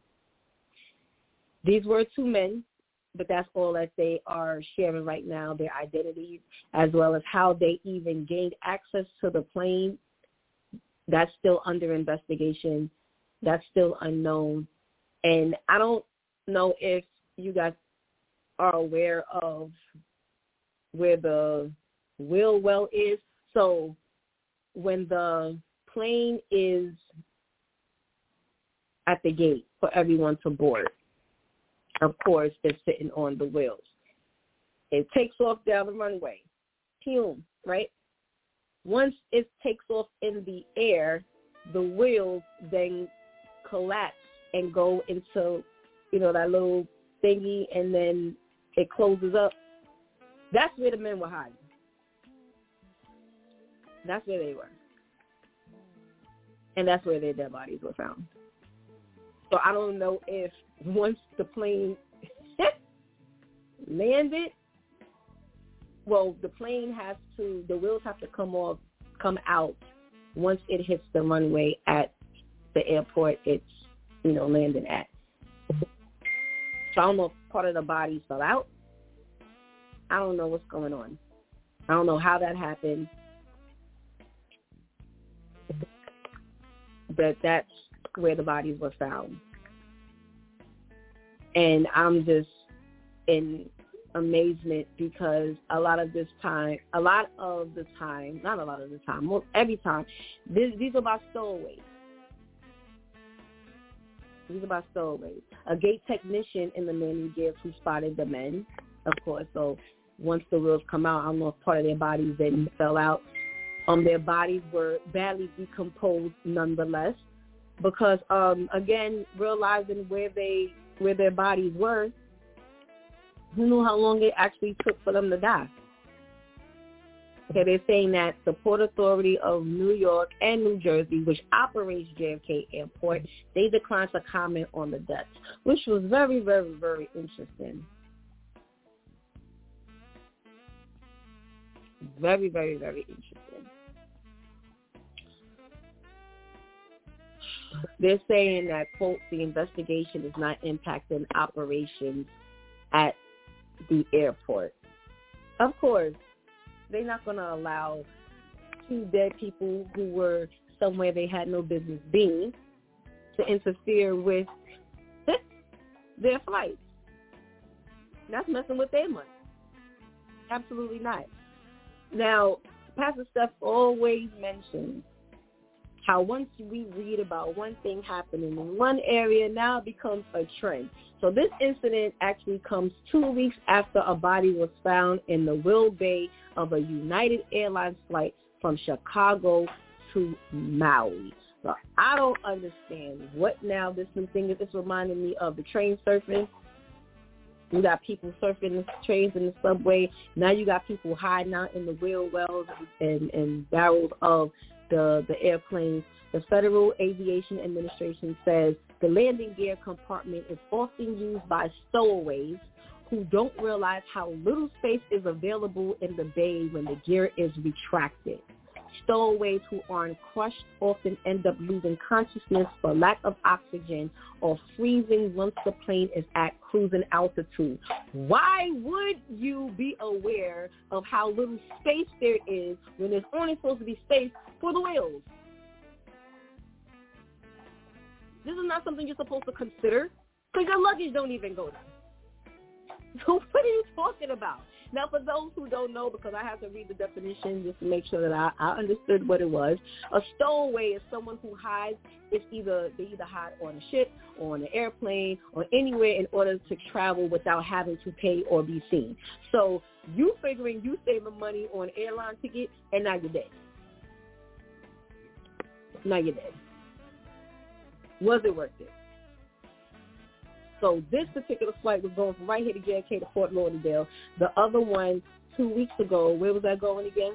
These were two men, but that's all that they are sharing right now, their identities, as well as how they even gained access to the plane. That's still under investigation. That's still unknown. And I don't know if you guys are aware of where the wheel well is. So when the plane is at the gate for everyone to board, of course, they're sitting on the wheels. It takes off down the runway. Boom, right? Once it takes off in the air, the wheels then collapse and go into, you know, that little thingy, and then it closes up. That's where the men were hiding. That's where they were. And that's where their dead bodies were found. So I don't know if once the plane landed, well, the plane has to, the wheels have to come off, come out once it hits the runway at the airport it's, you know, landing at. So I don't know if part of the body fell out. I don't know what's going on. I don't know how that happened. But that's where the bodies were found. And I'm just in amazement because a lot of this time, a lot of the time, not a lot of the time, most every time, this, these are about stowaways. These are about stowaways. A gate technician in the Landing Gear who spotted the men, of course. So once the wheels come out, I don't know if part of their bodies then fell out. Um, their bodies were badly decomposed nonetheless, because um, again, realizing where they where their bodies were, who knew how long it actually took for them to die? Okay, they're saying that the Port Authority of New York and New Jersey, which operates J F K Airport, they declined to comment on the deaths, which was very, very, very interesting. Very, very, very interesting. They're saying that, quote, the investigation is not impacting operations at the airport. Of course, they're not going to allow two dead people who were somewhere they had no business being to interfere with their flights. That's messing with their money. Absolutely not. Now, Pastor Steph always mentions how once we read about one thing happening in one area, now it becomes a trend. So this incident actually comes two weeks after a body was found in the Will Bay of a United Airlines flight from Chicago to Maui. So I don't understand what now this new thing is. It's reminding me of the train surfing. You got people surfing the trains in the subway. Now you got people hiding out in the wheel wells and, and barrels of the, the airplanes. The Federal Aviation Administration says the landing gear compartment is often used by stowaways who don't realize how little space is available in the bay when the gear is retracted. Stowaways who aren't crushed often end up losing consciousness for lack of oxygen or freezing once the plane is at cruising altitude. Why would you be aware of how little space there is when there's only supposed to be space for the wheels? This is not something you're supposed to consider because your luggage don't even go there. So what are you talking about? Now, for those who don't know, because I have to read the definition just to make sure that I, I understood what it was, a stowaway is someone who hides. It's either they either hide on a ship or on an airplane or anywhere in order to travel without having to pay or be seen. So you figuring you saving money on airline tickets, and now you're dead. Now you're dead. Was it worth it? So this particular flight was going from right here to J F K to Fort Lauderdale. The other one, two weeks ago, where was that going again?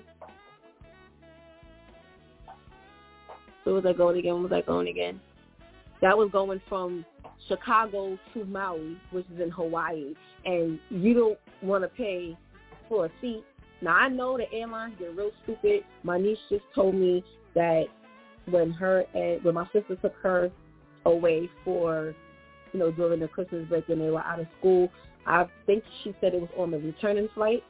Where was that going again? Where was that going again? That was going from Chicago to Maui, which is in Hawaii. And you don't want to pay for a seat. Now, I know the airlines get real stupid. My niece just told me that when her and when my sister took her away for, you know, during the Christmas break when they were out of school, I think she said it was on the returning flight.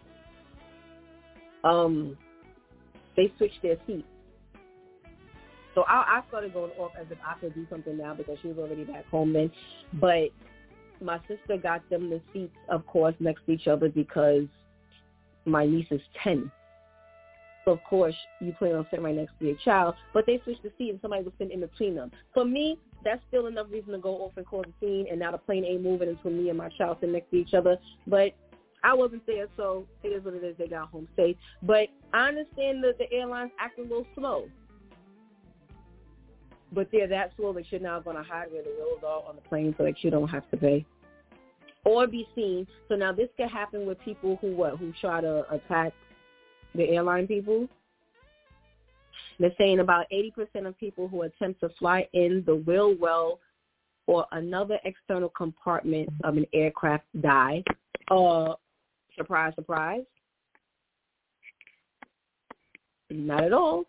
Um, they switched their seats. So I, I started going off as if I could do something now because she was already back home then. But my sister got them the seats, of course, next to each other because my niece is ten. So, of course, you plan on sitting right next to your child. But they switched the seat and somebody was sitting in between them. For me, that's still enough reason to go off and cause a scene, and now the plane ain't moving until me and my child sit next to each other. But I wasn't there, so it is what it is. They got home safe. But I understand that the airlines act a little slow. But they're that slow that you're now going to hide where the wheels are on the plane so that you don't have to pay or be seen. So now this could happen with people who what who try to attack the airline people. They're saying about eighty percent of people who attempt to fly in the wheel well or another external compartment of an aircraft die. Uh, surprise, surprise. Not at all.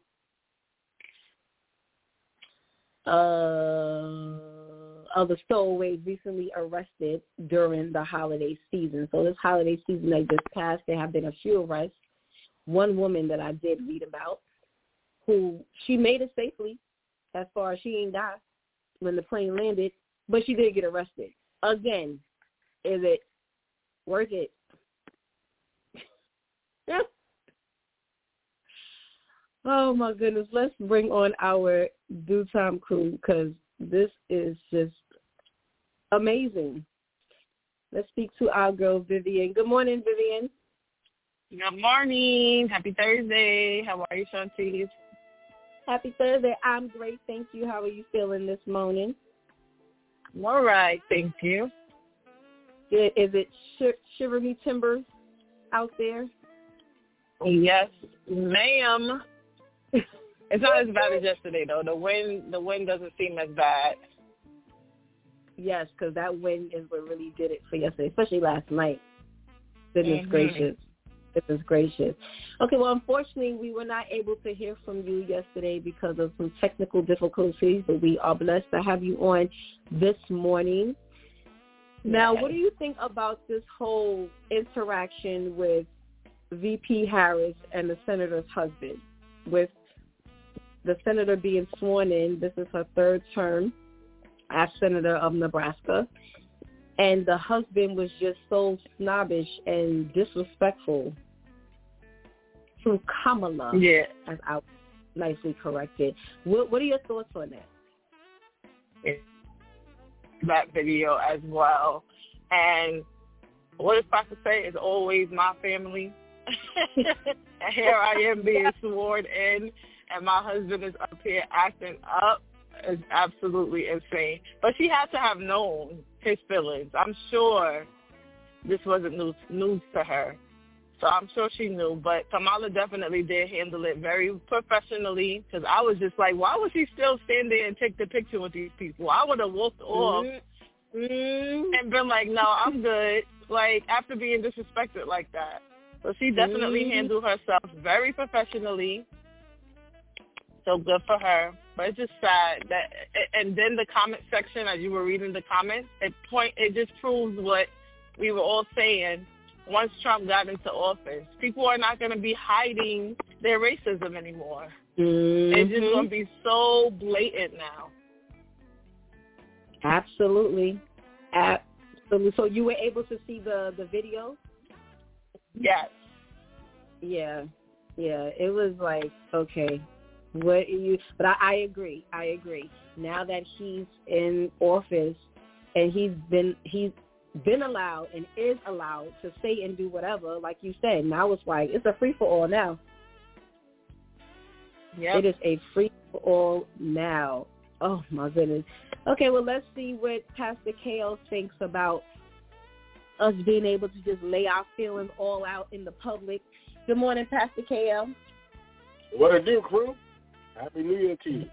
Uh, other stowaways recently arrested during the holiday season. So this holiday season that just passed, there have been a few arrests. One woman that I did read about, who she made it safely, as far as she ain't died when the plane landed, but she did get arrested. Again, is it worth it? Oh, my goodness. Let's bring on our Due Time crew because this is just amazing. Let's speak to our girl, Vivian. Good morning, Vivian. Good morning. Happy Thursday. How are you, Shantice? Happy Thursday. I'm great. Thank you. How are you feeling this morning? All right. Thank you. Is it sh- shiver me timbers out there? Yes, ma'am. It's not as bad as yesterday, though. The wind, the wind doesn't seem as bad. Yes, because that wind is what really did it for yesterday, especially last night. Goodness mm-hmm. gracious. Goodness gracious. Okay, well, unfortunately, we were not able to hear from you yesterday because of some technical difficulties, but we are blessed to have you on this morning. Now, what do you think about this whole interaction with V P Harris and the senator's husband? With the senator being sworn in, this is her third term as senator of Nebraska, and the husband was just so snobbish and disrespectful to Kamala, yeah. as I nicely corrected. What, what are your thoughts on that? That video as well. And what it's about to say is always my family. And here I am being sworn in, and my husband is up here acting up. It's absolutely insane. But she had to have known his feelings. I'm sure this wasn't news, news to her. So I'm sure she knew. But Kamala definitely did handle it very professionally, because I was just like, why would she still stand there and take the picture with these people? I would have walked off mm-hmm. and been like, no, I'm good, like, after being disrespected like that. So she definitely mm-hmm. handled herself very professionally. So good for her. But it's just sad that, and then the comment section, as you were reading the comments, it point it just proves what we were all saying. Once Trump got into office, people are not going to be hiding their racism anymore. Mm-hmm. It's just going to be so blatant now. Absolutely. Absolutely. So you were able to see the, the video? Yes. Yeah. Yeah. It was like, okay. What you? But I, I agree. I agree. Now that he's in office and he's been he's been allowed and is allowed to say and do whatever, like you said, now it's like it's a free for all now. Yep. It is a free for all now. Oh my goodness. Okay, well let's see what Pastor K L thinks about us being able to just lay our feelings all out in the public. Good morning, Pastor K L. What it do, crew? Happy New Year to you.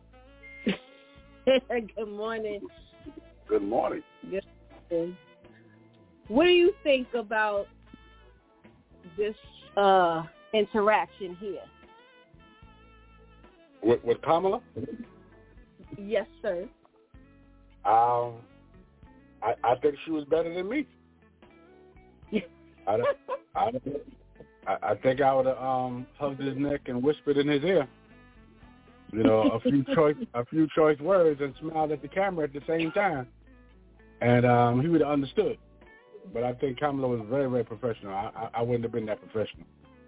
Good morning. Good morning. Good morning. What do you think about this uh, interaction here? With, with Kamala? Yes, sir. Um, I, I think she was better than me. I, I, I, I think I would have um, hugged his neck and whispered in his ear. You know, a few choice, a few choice words, and smiled at the camera at the same time, and um, he would have understood. But I think Kamala was very, very professional. I, I, I wouldn't have been that professional.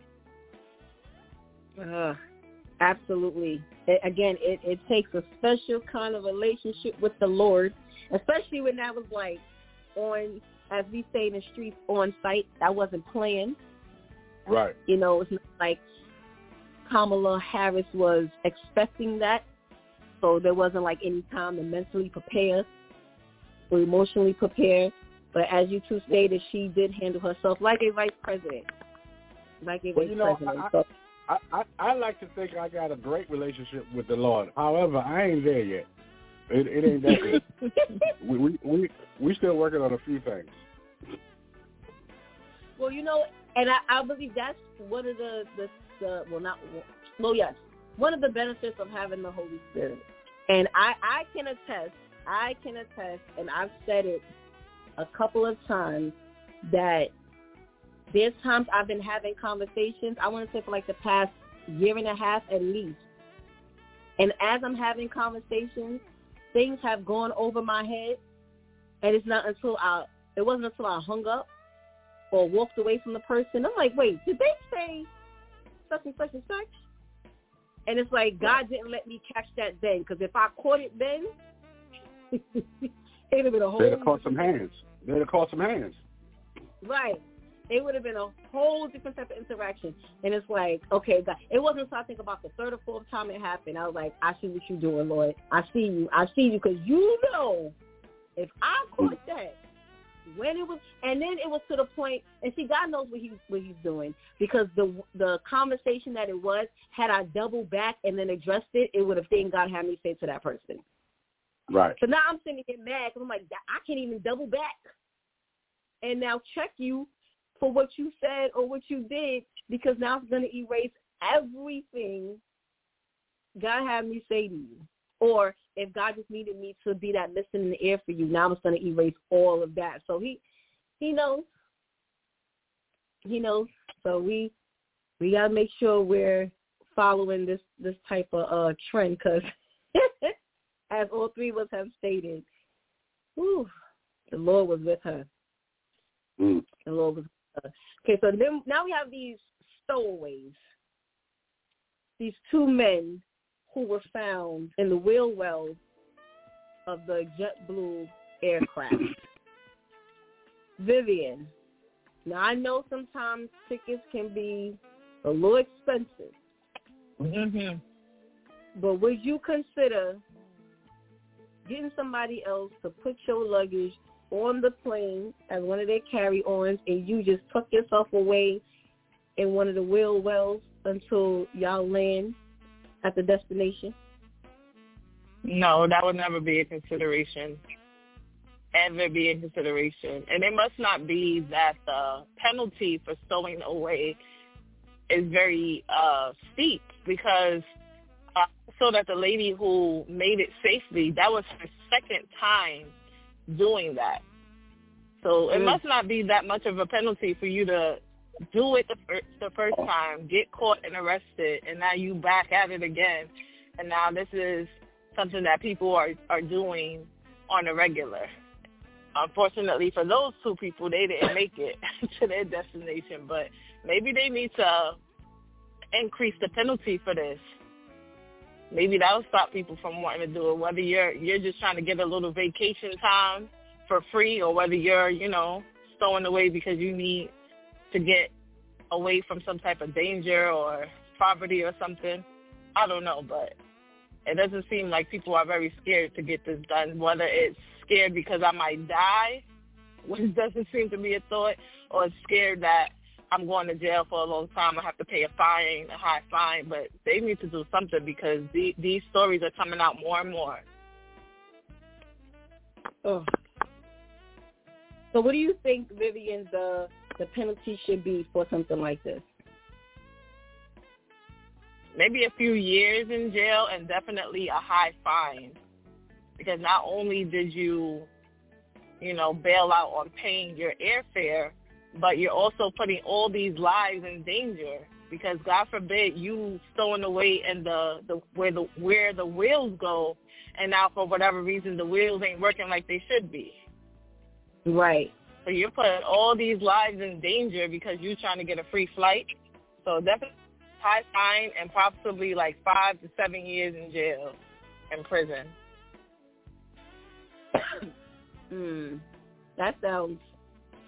Uh, absolutely. It, again, it, it takes a special kind of relationship with the Lord, especially when that was like on as we say in the streets, on site. That wasn't planned. Right. You know, it's not like Kamala Harris was expecting that. So there wasn't like any time to mentally prepare or emotionally prepare. But as you two stated, she did handle herself like a vice president. Like a well, vice you know, president. I, so, I, I, I like to think I got a great relationship with the Lord. However, I ain't there yet. It, it ain't that good. we, we, we, we still working on a few things. Well, you know, and I, I believe that's one of the, the, the well, not, well, yes, one of the benefits of having the Holy Spirit. And I, I can attest, I can attest, and I've said it a couple of times, that there's times I've been having conversations, I want to say for like the past year and a half at least. And as I'm having conversations, things have gone over my head, and it's not until I, it wasn't until I hung up or walked away from the person. I'm like, wait, did they say such and such and such? And it's like God didn't let me catch that then, because if I caught it then, it would have been a whole. They'd have caught some hands. They'd have caught some hands. Right. It would have been a whole different type of interaction. And it's like, okay, God. It wasn't until I think about the third or fourth time it happened, I was like, I see what you're doing, Lord. I see you. I see you, because you know, if I caught that, when it was, and then it was to the point, and see, God knows what he what he's doing, because the the conversation that it was, had I doubled back and then addressed it, it would have been God had me say to that person. Right. So now I'm sitting here mad because I'm like, I can't even double back and now check you for what you said or what you did, because now it's going to erase everything God had me say to you. Or if God just needed me to be that listen in the air for you, now it's going to erase all of that. So he he knows. He knows. So we we got to make sure we're following this, this type of uh, trend, because as all three of us have stated, whew, the Lord was with her. Mm. The Lord was with her. Okay, so then now we have these stowaways, these two men who were found in the wheel wells of the JetBlue aircraft. Vivian, now I know sometimes tickets can be a little expensive, mm-hmm. but would you consider getting somebody else to put your luggage on the plane as one of their carry-ons, and you just tuck yourself away in one of the wheel wells until y'all land at the destination? No, that would never be a consideration. Ever be a consideration. And it must not be that the penalty for stowing away is very uh, steep, because uh, so that the lady who made it safely, that was her second time doing that. So it mm. must not be that much of a penalty for you to do it the, fir- the first time, get caught and arrested, and now you back at it again. And now this is something that people are, are doing on a regular. Unfortunately for those two people, they didn't make it to their destination, but maybe they need to increase the penalty for this. Maybe that'll stop people from wanting to do it, whether you're you're just trying to get a little vacation time for free, or whether you're, you know, stowing away because you need to get away from some type of danger or poverty or something. I don't know, but it doesn't seem like people are very scared to get this done, whether it's scared because I might die, which doesn't seem to be a thought, or it's scared that I'm going to jail for a long time, I have to pay a fine, a high fine. But they need to do something, because the, these stories are coming out more and more. Oh. So what do you think, Vivian, the, the penalty should be for something like this? Maybe a few years in jail and definitely a high fine. Because not only did you, you know, bail out on paying your airfare, but you're also putting all these lives in danger. Because God forbid you stowing away in the, the where the where the wheels go, and now for whatever reason the wheels ain't working like they should be. Right. So you're putting all these lives in danger because you're trying to get a free flight. So definitely high fine and possibly like five to seven years in jail, in prison. Hmm. That sounds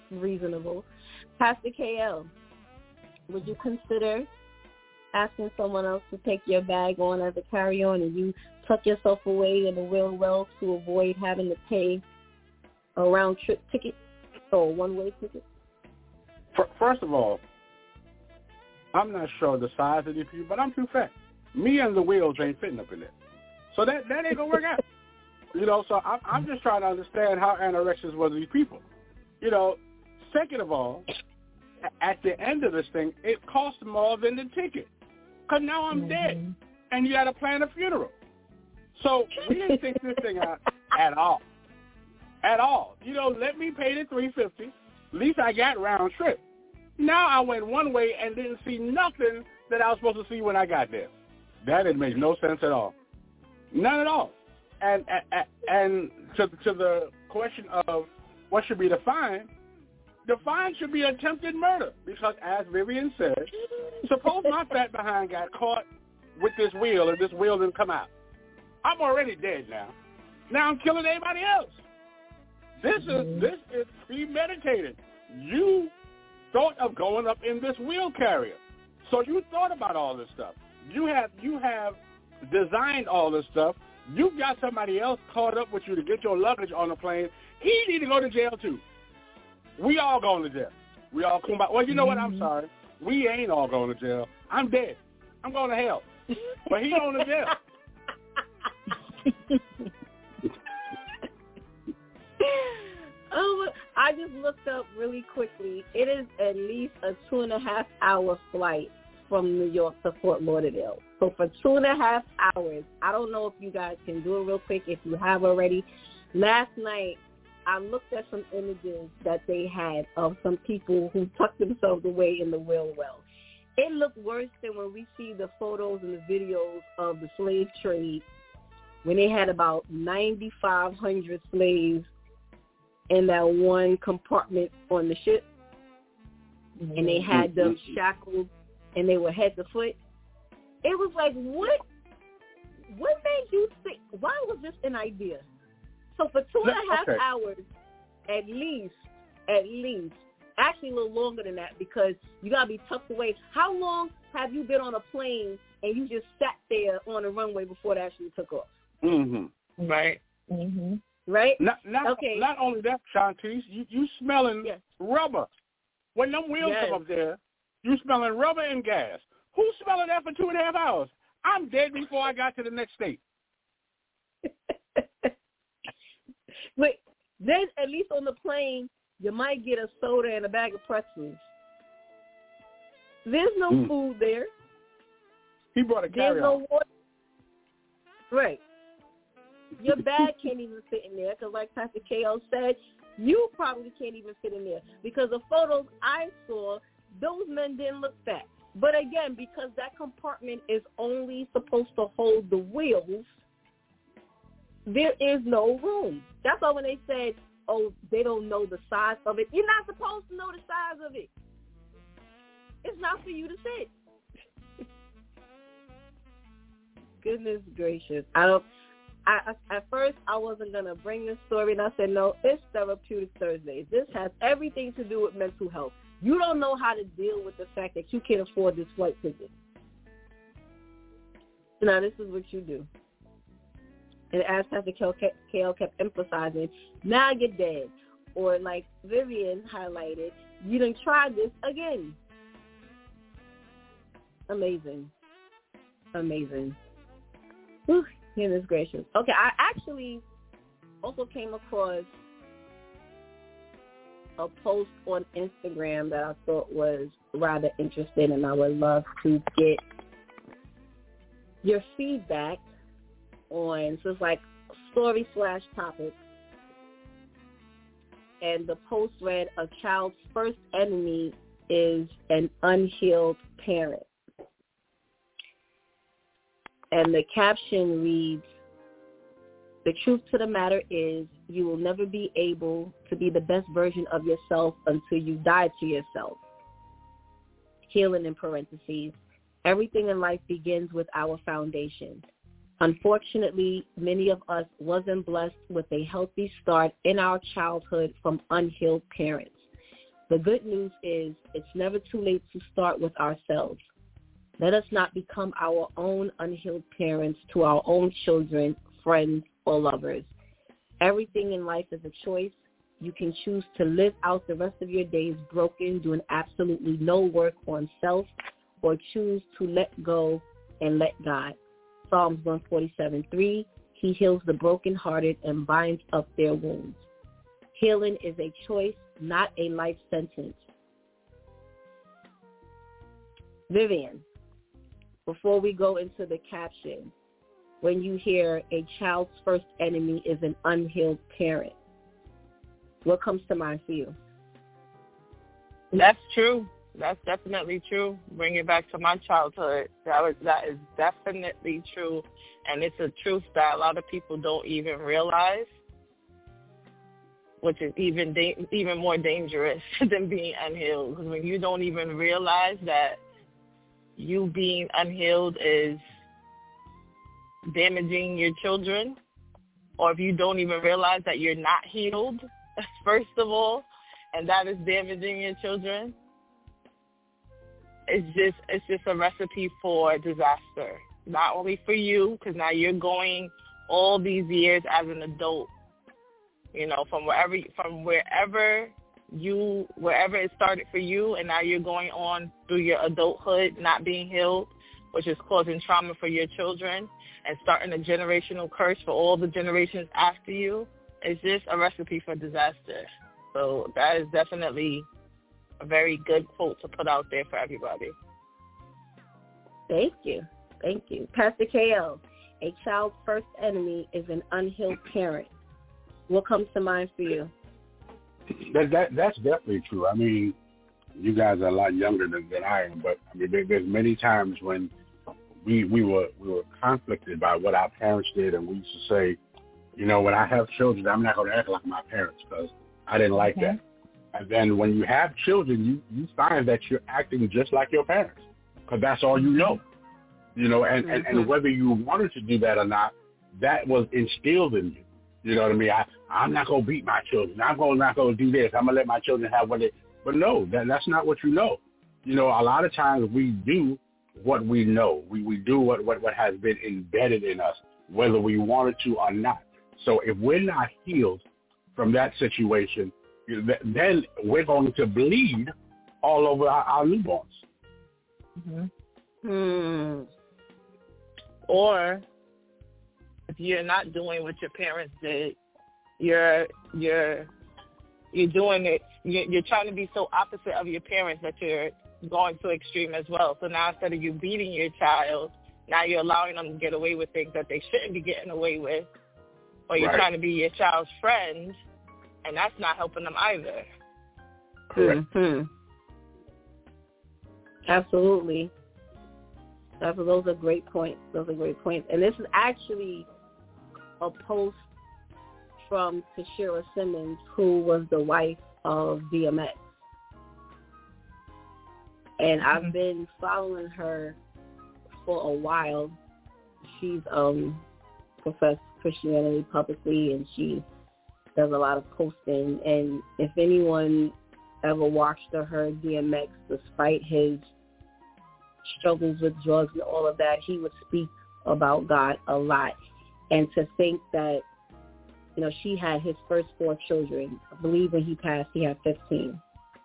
reasonable. Pastor K L, would you consider asking someone else to take your bag on as a carry-on and you tuck yourself away in the wheel well to avoid having to pay a round-trip ticket or a one-way ticket? First of all, I'm not sure the size of these people, but I'm too fat. Me and the wheels ain't fitting up in there. So that, that ain't going to work out. You know, so I'm, I'm just trying to understand how anorexious were these people. You know, second of all, at the end of this thing, it costs more than the ticket. Because now I'm mm-hmm. dead, and you got to plan a funeral. So we didn't think this thing out at all. At all. You know, let me pay the three hundred fifty dollars. At least I got round trip. Now I went one way and didn't see nothing that I was supposed to see when I got there. That didn't make no sense at all. None at all. And and, and to, to the question of what should be the fine, the fine should be attempted murder because, as Vivian said, suppose my fat behind got caught with this wheel and this wheel didn't come out. I'm already dead now. Now I'm killing everybody else. This is this is premeditated. You thought of going up in this wheel carrier, so you thought about all this stuff. You have you have designed all this stuff. You got somebody else caught up with you to get your luggage on the plane. He need to go to jail too. We all going to jail. We all come back. Well, you know what? I'm sorry. We ain't all going to jail. I'm dead. I'm going to hell. But he going to jail. Oh, I just looked up really quickly. It is at least a two and a half hour flight from New York to Fort Lauderdale. So for two and a half hours, I don't know if you guys can do it real quick if you have already. Last night, I looked at some images that they had of some people who tucked themselves away in the wheel well. It looked worse than when we see the photos and the videos of the slave trade when they had about ninety-five hundred slaves in that one compartment on the ship, and they had them shackled and they were head to foot. It was like, what? What made you think? Why was this an idea? So for two and a half okay. hours, at least, at least, actually a little longer than that because you got to be tucked away. How long have you been on a plane and you just sat there on the runway before it actually took off? Mm-hmm. Right. Mm-hmm. Right? Not, not, okay. not only that, Shantice, you, you smelling yes. rubber. When them wheels yes. come up there, you smelling rubber and gas. Who's smelling that for two and a half hours? I'm dead before I got to the next state. But then at least on the plane, you might get a soda and a bag of pretzels. There's no mm. food there. He brought a carry-on. There's no water. Right. Your bag can't even fit in there because like Pastor K O said, you probably can't even fit in there because the photos I saw, those men didn't look fat. But again, because that compartment is only supposed to hold the wheels, there is no room. That's why when they said, oh, they don't know the size of it, you're not supposed to know the size of it. It's not for you to sit. Goodness gracious. I don't. I, I, at first, I wasn't going to bring this story, and I said, no, it's Therapeutic Thursday. This has everything to do with mental health. You don't know how to deal with the fact that you can't afford this flight ticket. Now, this is what you do. And as Pastor K L kept emphasizing, now you're dead. Or like Vivian highlighted, you done tried this again. Amazing. Amazing. Whew, goodness gracious. Okay, I actually also came across a post on Instagram that I thought was rather interesting, and I would love to get your feedback on. So it's like story slash topic. And the post read, a child's first enemy is an unhealed parent. And the caption reads, the truth to the matter is you will never be able to be the best version of yourself until you die to yourself. Healing in parentheses. Everything in life begins with our foundation. Unfortunately, many of us wasn't blessed with a healthy start in our childhood from unhealed parents. The good news is it's never too late to start with ourselves. Let us not become our own unhealed parents to our own children, friends, or lovers. Everything in life is a choice. You can choose to live out the rest of your days broken, doing absolutely no work on self, or choose to let go and let God. Psalms one forty-seven three, He heals the brokenhearted and binds up their wounds. Healing is a choice, not a life sentence. Vivian, before we go into the caption, when you hear a child's first enemy is an unhealed parent, what comes to mind for you? That's true. That's definitely true. Bring it back to my childhood. That was that is definitely true, and it's a truth that a lot of people don't even realize, which is even da- even more dangerous than being unhealed. Because when you don't even realize that you being unhealed is damaging your children, or if you don't even realize that you're not healed, first of all, and that is damaging your children, it's just it's just a recipe for disaster. Not only for you, because now you're going all these years as an adult, you know, from wherever from wherever you wherever it started for you, and now you're going on through your adulthood not being healed, which is causing trauma for your children and starting a generational curse for all the generations after you. It's just a recipe for disaster. So that is definitely a very good quote to put out there for everybody. Thank you. Thank you. Pastor K L, a child's first enemy is an unhealed parent. What comes to mind for you? That, that That's definitely true. I mean, you guys are a lot younger than, than I am, but I mean, there, there's many times when we we were we were conflicted by what our parents did, and we used to say, you know, when I have children, I'm not going to act like my parents because I didn't like okay. that. And then when you have children, you, you find that you're acting just like your parents because that's all you know. You know, and, mm-hmm. and, and whether you wanted to do that or not, that was instilled in you. You know what I mean? I, I'm not going to beat my children. I'm going not going to do this. I'm going to let my children have what they – but no, that, that's not what you know. You know, a lot of times we do what we know. We, we do what, what, what has been embedded in us, whether we wanted to or not. So if we're not healed from that situation, then we're going to bleed all over our, our newborns. Mm-hmm. Hmm. Or if you're not doing what your parents did, you're you're you're doing it. You're, you're trying to be so opposite of your parents that you're going to extreme as well. So now instead of you beating your child, now you're allowing them to get away with things that they shouldn't be getting away with. Or you're right. trying to be your child's friend, and that's not helping them either. Correct. Mm-hmm. Absolutely. That's, those are great points. Those are great points. And this is actually a post from Tashira Simmons, who was the wife of D M X. And mm-hmm. I've been following her for a while. She's um professed Christianity publicly, and she does a lot of posting. And if anyone ever watched or heard D M X, despite his struggles with drugs and all of that, he would speak about God a lot. And to think that, you know, she had his first four children. I believe when he passed, he had fifteen.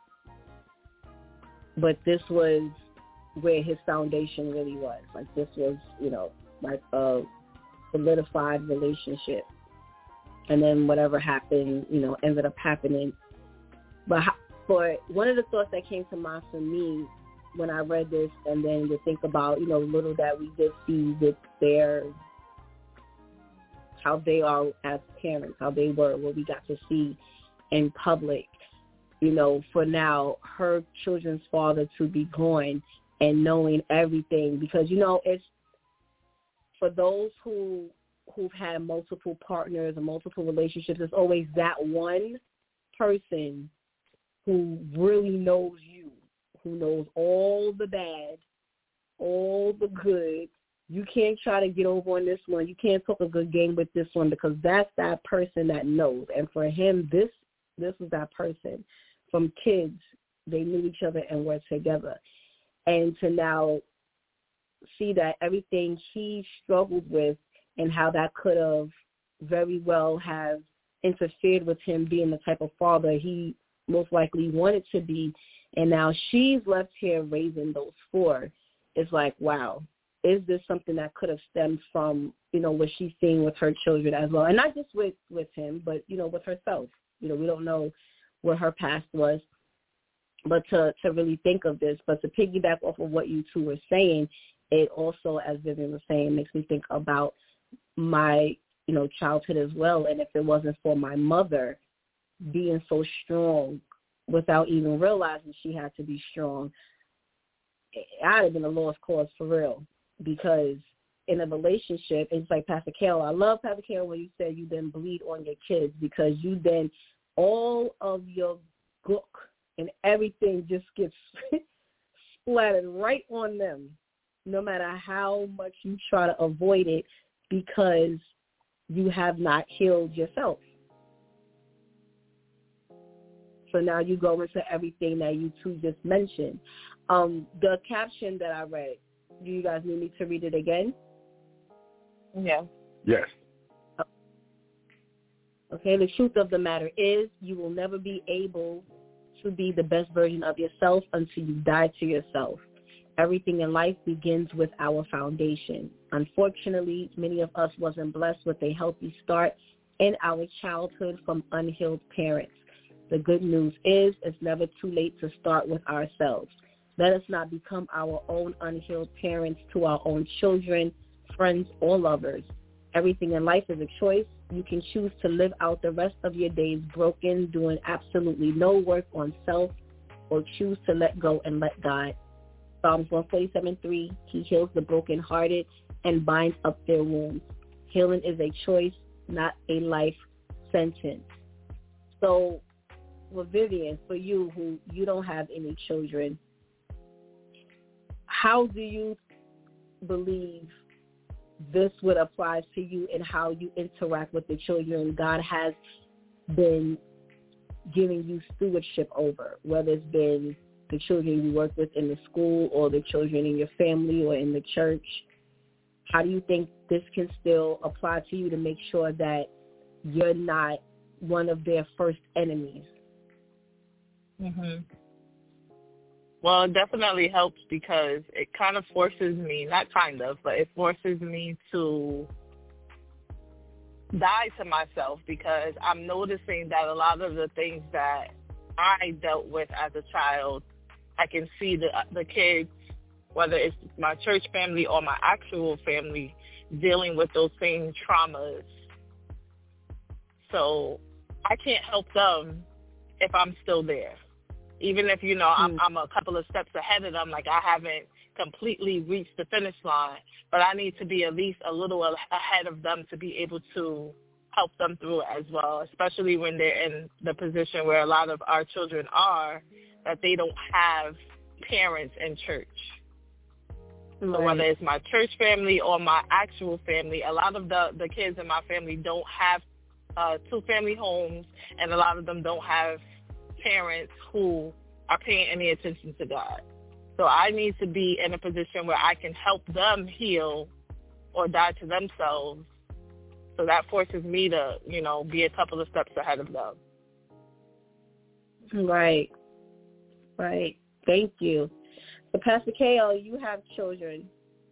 But this was where his foundation really was. Like, this was, you know, like a solidified relationship. And then whatever happened, you know, ended up happening. But for one of the thoughts that came to mind for me when I read this, and then to think about, you know, little that we did see with their, how they are as parents, how they were, what we got to see in public, you know, for now, her children's father to be gone and knowing everything. Because, you know, it's, for those who, who've had multiple partners and multiple relationships, it's always that one person who really knows you, who knows all the bad, all the good. You can't try to get over on this one. You can't talk a good game with this one, because that's that person that knows. And for him, this this is that person. from kids, they knew each other and were together. And to now see that everything he struggled with and how that could have very well have interfered with him being the type of father he most likely wanted to be, and now she's left here raising those four. It's like, wow, is this something that could have stemmed from, you know, what she's seeing with her children as well? And not just with, with him, but, you know, with herself. You know, we don't know what her past was. But to, to really think of this, but to piggyback off of what you two were saying, it also, as Vivian was saying, makes me think about my, you know, childhood as well. And if it wasn't for my mother being so strong without even realizing she had to be strong, I'd have been a lost cause for real. Because in a relationship, it's like Pastor Carol. I love Pastor Carol when you said you then bleed on your kids, because you then, all of your gook and everything just gets splattered right on them, no matter how much you try to avoid it, because you have not healed yourself. So now you go into everything that you two just mentioned. Um, the caption that I read, do you guys need me to read it again? Yeah. Yes. Okay, the truth of the matter is you will never be able to be the best version of yourself until you die to yourself. Everything in life begins with our foundation. Unfortunately, many of us wasn't blessed with a healthy start in our childhood from unhealed parents. The good news is it's never too late to start with ourselves. Let us not become our own unhealed parents to our own children, friends, or lovers. Everything in life is a choice. You can choose to live out the rest of your days broken, doing absolutely no work on self, or choose to let go and let God. Psalms one forty-seven three, he heals the brokenhearted and binds up their wounds. Healing is a choice, not a life sentence. So, well, Vivian, for you, who you don't have any children, how do you believe this would apply to you and how you interact with the children God has been giving you stewardship over, whether it's been the children you work with in the school or the children in your family or in the church? How do you think this can still apply to you to make sure that you're not one of their first enemies? Mhm. Well, it definitely helps because it kind of forces me, not kind of, but it forces me to die to myself, because I'm noticing that a lot of the things that I dealt with as a child, I can see the the kids, whether it's my church family or my actual family, dealing with those same traumas. So I can't help them if I'm still there. Even if, you know, I'm, I'm a couple of steps ahead of them, like I haven't completely reached the finish line, but I need to be at least a little ahead of them to be able to help them through it as well, especially when they're in the position where a lot of our children are, that they don't have parents in church. Right. So whether it's my church family or my actual family, a lot of the, the kids in my family don't have uh, two family homes, and a lot of them don't have parents who are paying any attention to God. So I need to be in a position where I can help them heal or die to themselves. So that forces me to, you know, be a couple of steps ahead of them. Right. Right. Thank you. So Pastor K L, you have children.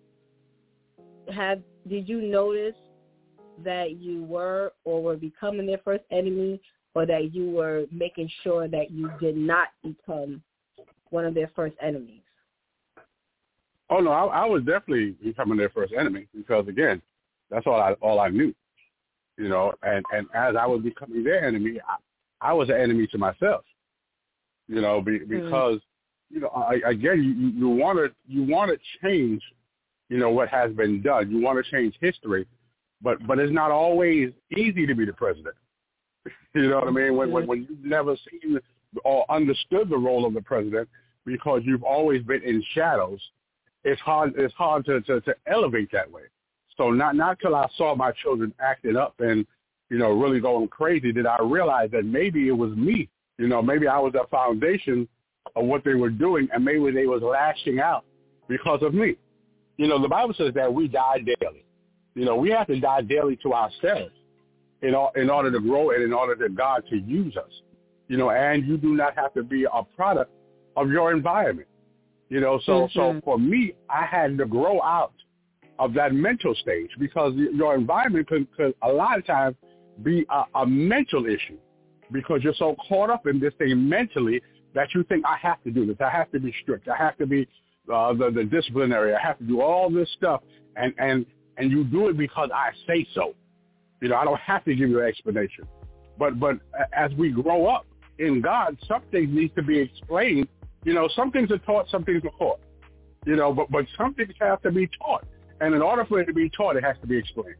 Have did you notice that you were or were becoming their first enemy, or that you were making sure that you did not become one of their first enemies? Oh no, I, I was definitely becoming their first enemy, because again, that's all I all I knew, you know. And, and as I was becoming their enemy, I, I was an enemy to myself, you know, be, because mm. you know, I, again, you you want to you want to change, you know, what has been done. You want to change history, but but it's not always easy to be the president. You know what I mean? When, when when you've never seen or understood the role of the president because you've always been in shadows, it's hard it's hard to, to, to elevate that way. So not not till I saw my children acting up and, you know, really going crazy did I realize that maybe it was me You know, maybe I was the foundation of what they were doing, and maybe they was lashing out because of me. You know, the Bible says that we die daily. You know, we have to die daily to ourselves in, in order to grow and in order for God to use us. You know, and you do not have to be a product of your environment. You know, so mm-hmm. so for me, I had to grow out of that mental stage because your environment could, could a lot of times be a, a mental issue because you're so caught up in this thing mentally that you think I have to do this. I have to be strict. I have to be uh, the, the disciplinary. I have to do all this stuff. And, and, and you do it because I say so. You know, I don't have to give you an explanation. But, but as we grow up in God, some things need to be explained. You know, some things are taught, some things are taught. You know, but, but some things have to be taught. And in order for it to be taught, it has to be explained.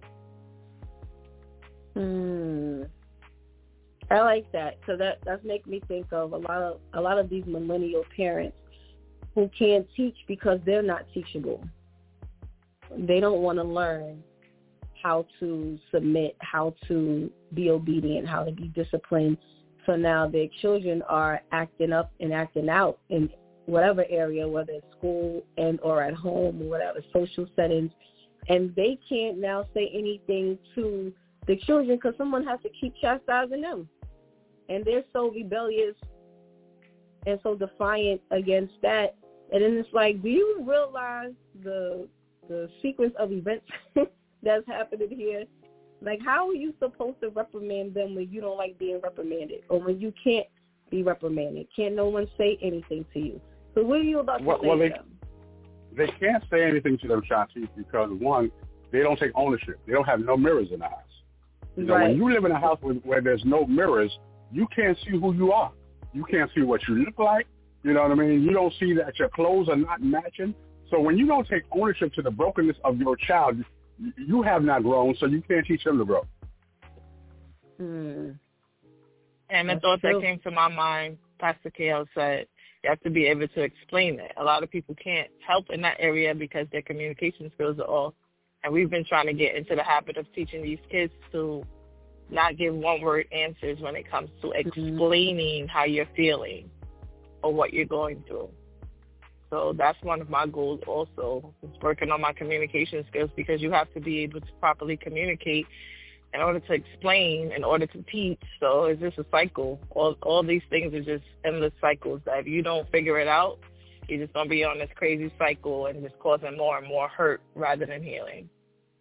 Hmm. I like that. So that that's making me think of a lot of a lot of these millennial parents who can't teach because they're not teachable. They don't want to learn how to submit, how to be obedient, how to be disciplined. So now their children are acting up and acting out in whatever area, whether it's school and or at home or whatever, social settings, and they can't now say anything to the children because someone has to keep chastising them. And they're so rebellious and so defiant against that. And then it's like, do you realize the the sequence of events that's happening here? Like, how are you supposed to reprimand them when you don't like being reprimanded or when you can't be reprimanded? Can't no one say anything to you? So what are you about to well, say well, to they, them? They can't say anything to them, Shanti, because, one, they don't take ownership. They don't have no mirrors in the house. You know, right. When you live in a house where, where there's no mirrors, you can't see who you are. You can't see what you look like. You know what I mean? You don't see that your clothes are not matching. So when you don't take ownership to the brokenness of your child, you have not grown, so you can't teach them to grow. Mm. And the thought that came to my mind, Pastor K L said, you have to be able to explain it. A lot of people can't help in that area because their communication skills are off. And we've been trying to get into the habit of teaching these kids to not give one-word answers when it comes to explaining mm-hmm. how you're feeling or what you're going through. So that's one of my goals also, is working on my communication skills, because you have to be able to properly communicate in order to explain, in order to teach. So it's just a cycle. All all these things are just endless cycles that if you don't figure it out, you're just going to be on this crazy cycle and just causing more and more hurt rather than healing.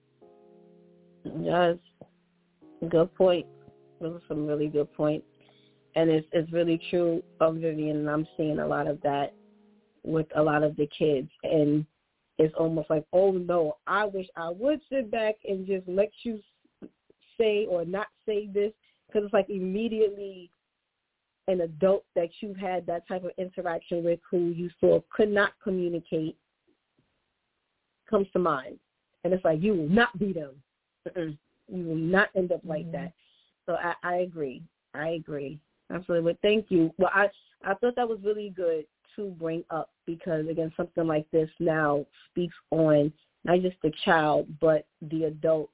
Yes. Good point. Those are some really good points. And it's it's really true of Vivian, and I'm seeing a lot of that with a lot of the kids. And it's almost like, oh, no, I wish I would sit back and just let you say or not say this, because it's like immediately an adult that you've had that type of interaction with who you saw could not communicate comes to mind. And it's like, you will not be them. Mm-mm. You will not end up like mm-hmm. that. So I, I agree. I agree. Absolutely. But thank you. Well, I, I thought that was really good to bring up because, again, something like this now speaks on not just the child, but the adult's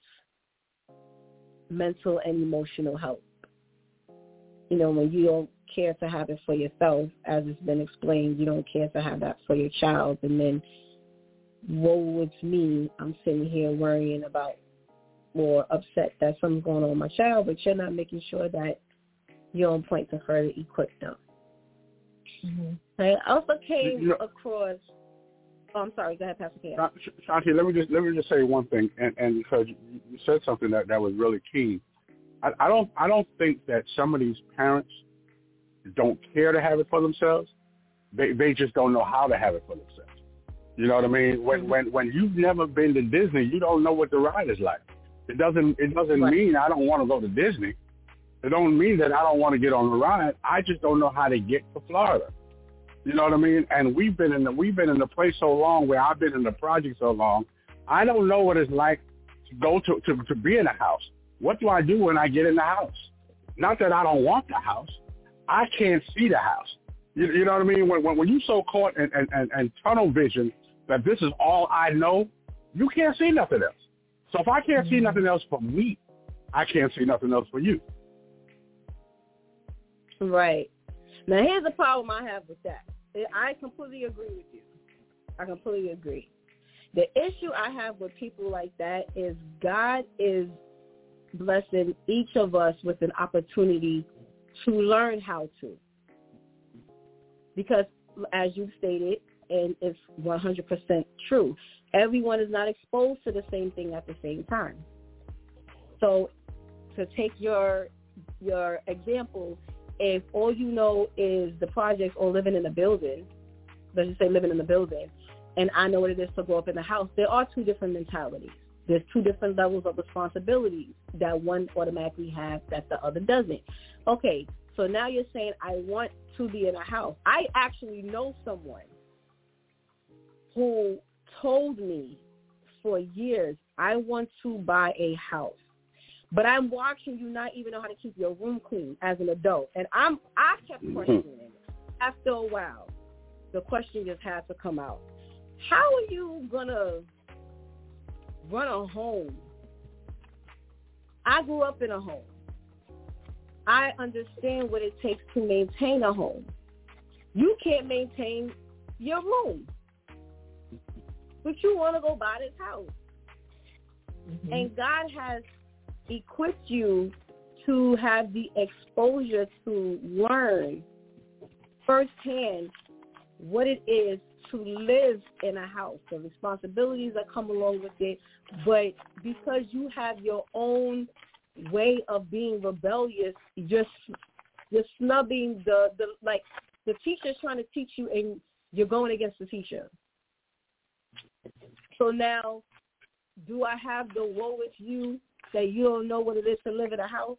mental and emotional health. You know, when you don't care to have it for yourself, as it's been explained, you don't care to have that for your child. And then, woe it's me, I'm sitting here worrying about or upset that something's going on with my child, but you're not making sure that you're on point to further equip them. Mm-hmm. I also came you know, across. Oh, I'm sorry. Go ahead, Pastor K. Shanti, let me just let me just say one thing, and, and because you said something that, that was really key. I, I don't I don't think that some of these parents don't care to have it for themselves. They they just don't know how to have it for themselves. You know what I mean? When mm-hmm. when when you've never been to Disney, you don't know what the ride is like. It doesn't it doesn't right. mean I don't want to go to Disney. It don't mean that I don't want to get on the ride. I just don't know how to get to Florida. You know what I mean? And we've been in the we've been in the place so long, where I've been in the project so long, I don't know what it's like to go to, to, to be in a house. What do I do when I get in the house? Not that I don't want the house. I can't see the house. You, you know what I mean? When when, when you're so caught in, in, in, in tunnel vision that this is all I know, you can't see nothing else. So if I can't see nothing else for me, I can't see nothing else for you. Right. Now, here's the problem I have with that. I completely agree with you. I completely agree. The issue I have with people like that is God is blessing each of us with an opportunity to learn how to. Because, as you stated, and it's one hundred percent true, everyone is not exposed to the same thing at the same time. So, to take your your example, if all you know is the projects or living in a building, let's just say living in a building, and I know what it is to go up in the house, there are two different mentalities. There's two different levels of responsibilities that one automatically has that the other doesn't. Okay, so now you're saying I want to be in a house. I actually know someone who told me for years, I want to buy a house. But I'm watching you not even know how to keep your room clean as an adult. And I'm I kept questioning it. After a while, the question just had to come out. How are you going to run a home? I grew up in a home. I understand what it takes to maintain a home. You can't maintain your room. But you want to go buy this house. Mm-hmm. And God has equipped you to have the exposure to learn firsthand what it is to live in a house, the responsibilities that come along with it. But because you have your own way of being rebellious, you're, you're snubbing the, the, like, the teacher's trying to teach you and you're going against the teacher. So now, do I have the woe with you that you don't know what it is to live in a house?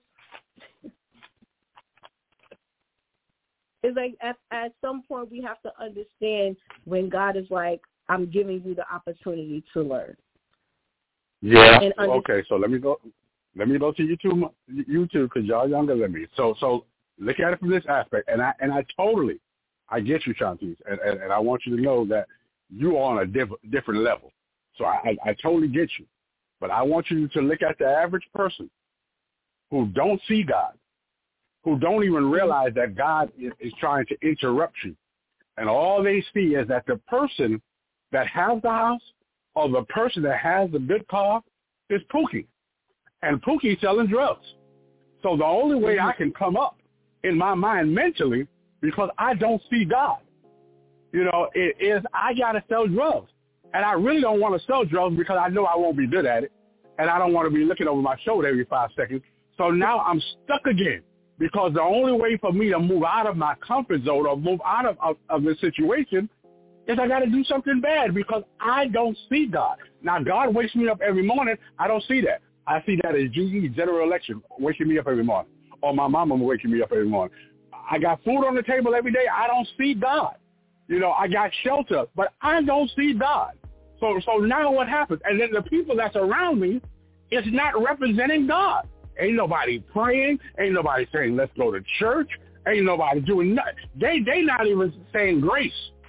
It's like at, at some point we have to understand when God is like, I'm giving you the opportunity to learn. Yeah. Okay. So let me go. Let me go to you two. You two, because y'all younger than me. So so look at it from this aspect, and I and I totally, I get you, Shantice, and, and, and I want you to know that you are on a diff, different level. So I, I I totally get you, but I want you to look at the average person who don't see God, who don't even realize that God is, is trying to interrupt you. And all they see is that the person that has the house or the person that has the good car is Pookie. And Pookie's selling drugs. So the only way I can come up in my mind mentally, because I don't see God, you know, it is I got to sell drugs. And I really don't want to sell drugs because I know I won't be good at it. And I don't want to be looking over my shoulder every five seconds. So now I'm stuck again. Because the only way for me to move out of my comfort zone or move out of, of, of the situation is I got to do something bad because I don't see God. Now, God wakes me up every morning. I don't see that. I see that as G E, General Election, waking me up every morning. Or my mama waking me up every morning. I got food on the table every day. I don't see God. You know, I got shelter, but I don't see God. So, so now what happens? And then the people that's around me is not representing God. Ain't nobody praying. Ain't nobody saying, let's go to church. Ain't nobody doing nothing. They they not even saying grace.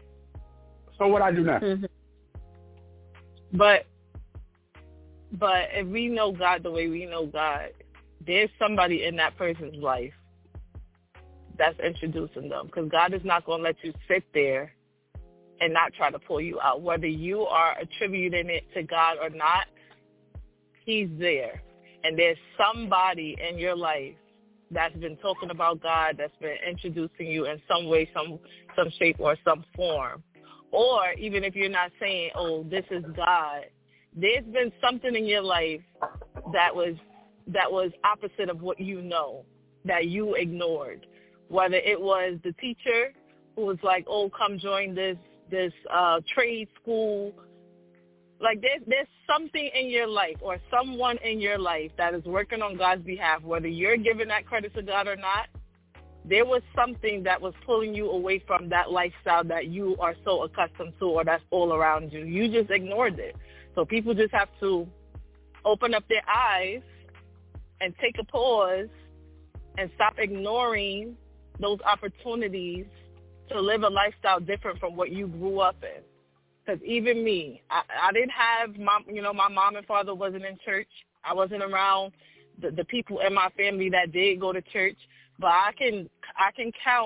So what I do now? Mm-hmm. But but if we know God the way we know God, there's somebody in that person's life that's introducing them. Because God is not going to let you sit there and not try to pull you out. Whether you are attributing it to God or not, he's there. And there's somebody in your life that's been talking about God, that's been introducing you in some way, some some shape, or some form. Or even if you're not saying, oh, this is God, there's been something in your life that was that was opposite of what you know, that you ignored. Whether it was the teacher who was like, oh, come join this this uh, trade school. Like there's, there's something in your life or someone in your life that is working on God's behalf, whether you're giving that credit to God or not. There was something that was pulling you away from that lifestyle that you are so accustomed to or that's all around you. You just ignored it. So people just have to open up their eyes and take a pause and stop ignoring those opportunities to live a lifestyle different from what you grew up in. Because even me, I, I didn't have, my, you know, my mom and father wasn't in church. I wasn't around the, the people in my family that did go to church. But I can I can count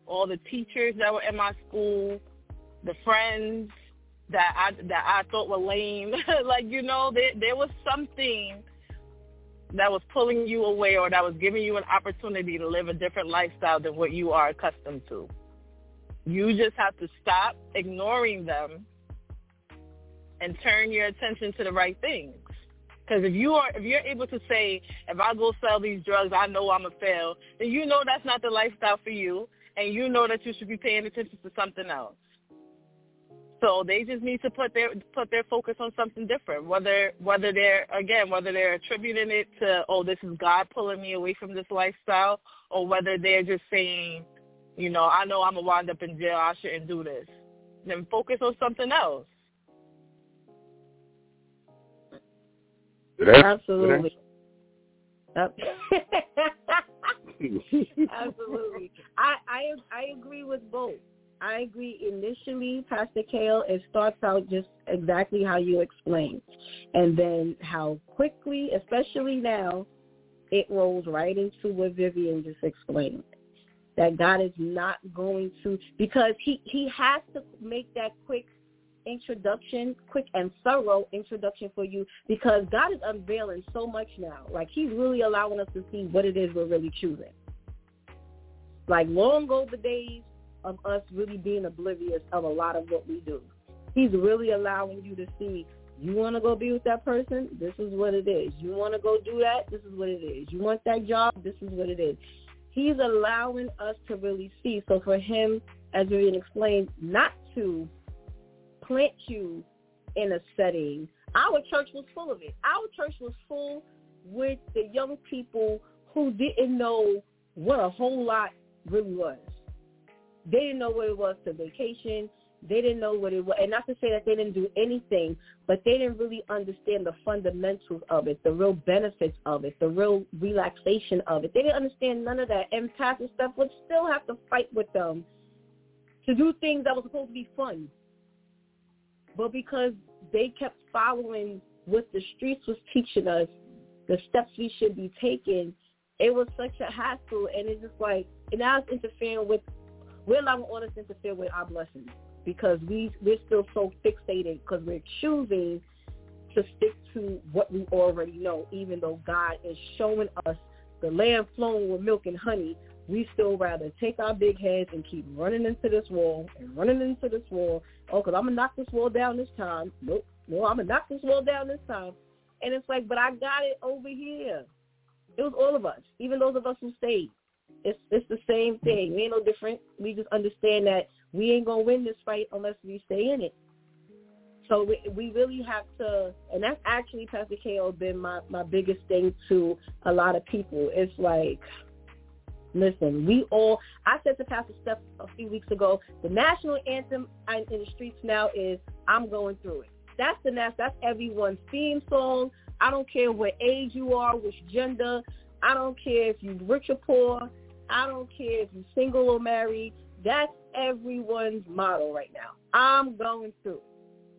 all the teachers that were in my school, the friends that I that I thought were lame. Like, you know, there, there was something that was pulling you away or that was giving you an opportunity to live a different lifestyle than what you are accustomed to. You just have to stop ignoring them and turn your attention to the right things. Because if you are, if you're able to say, if I go sell these drugs, I know I'm a fail, then you know that's not the lifestyle for you, and you know that you should be paying attention to something else. So they just need to put their put their focus on something different. Whether whether they're again whether they're attributing it to, oh, this is God pulling me away from this lifestyle, or whether they're just saying, you know, I know I'm gonna wind up in jail, I shouldn't do this. Then focus on something else. Absolutely. Absolutely. I, I I agree with both. I agree initially, Pastor Kale, it starts out just exactly how you explained. And then how quickly, especially now, it rolls right into what Vivian just explained. That God is not going to, because he, he has to make that quick introduction, quick and thorough introduction for you, because God is unveiling so much now. Like, he's really allowing us to see what it is we're really choosing. Like, long go the days of us really being oblivious of a lot of what we do. He's really allowing you to see, you want to go be with that person? This is what it is. You want to go do that? This is what it is. You want that job? This is what it is. He's allowing us to really see. So for him, as Vivian explained, not to plant you in a setting. Our church was full of it. Our church was full with the young people who didn't know what a whole lot really was. They didn't know what it was to vacation. They didn't know what it was. And not to say that they didn't do anything, but they didn't really understand the fundamentals of it, the real benefits of it, the real relaxation of it. They didn't understand none of that. And Pastor Steph would still have to fight with them to do things that were supposed to be fun. But because they kept following what the streets was teaching us, the steps we should be taking, it was such a hassle. And it's just like, and now it's interfering with, we're allowing all this to interfere with our blessings, because we, we're still so fixated because we're choosing to stick to what we already know, even though God is showing us the land flowing with milk and honey. We still rather take our big heads and keep running into this wall and running into this wall. Oh, because I'm going to knock this wall down this time. Nope. No, I'm going to knock this wall down this time. And it's like, but I got it over here. It was all of us, even those of us who stayed. It's it's the same thing. We ain't no different. We just understand that we ain't going to win this fight unless we stay in it. So we, we really have to, and that's actually, Pastor K.O., been my, my biggest thing to a lot of people. It's like, listen, we all, I said to Pastor Steph a few weeks ago, the national anthem in the streets now is I'm Going Through It. That's the that's everyone's theme song. I don't care what age you are, which gender. I don't care if you're rich or poor. I don't care if you're single or married. That's everyone's motto right now. I'm going through it.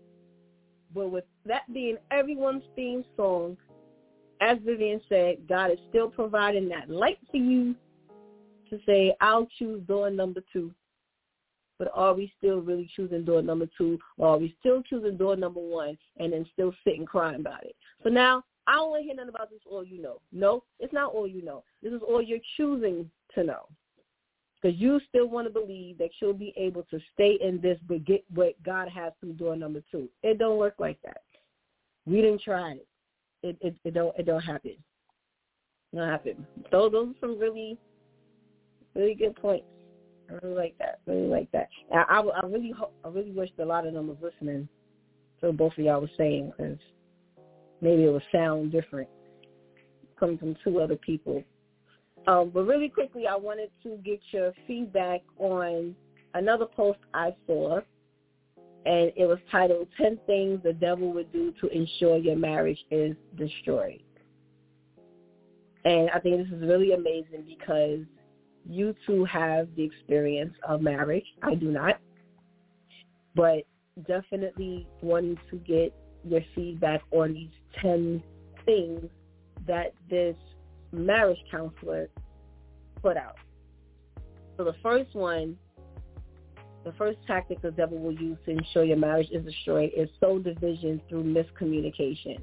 But with that being everyone's theme song, as Vivian said, God is still providing that light for you to say, I'll choose door number two. But are we still really choosing door number two, or are we still choosing door number one and then still sitting crying about it? So now, I don't want to hear nothing about this all you know. No, it's not all you know. This is all you're choosing to know. Because you still want to believe that you'll be able to stay in this but get what God has through door number two. It don't work like that. We didn't try it. It it, it don't it don't happen. It don't happen. So those are some really, really good points. I really like that. Really like that. I, I, I really hope, I really wished a lot of them was listening to what both of y'all was saying, because maybe it would sound different coming from two other people. Um, but really quickly, I wanted to get your feedback on another post I saw, and it was titled ten Things the Devil Would Do to Ensure Your Marriage is Destroyed. And I think this is really amazing because you two have the experience of marriage. I do not. But definitely wanting to get your feedback on these ten things that this marriage counselor put out. So the first one, the first tactic the devil will use to ensure your marriage is destroyed is sow division through miscommunication.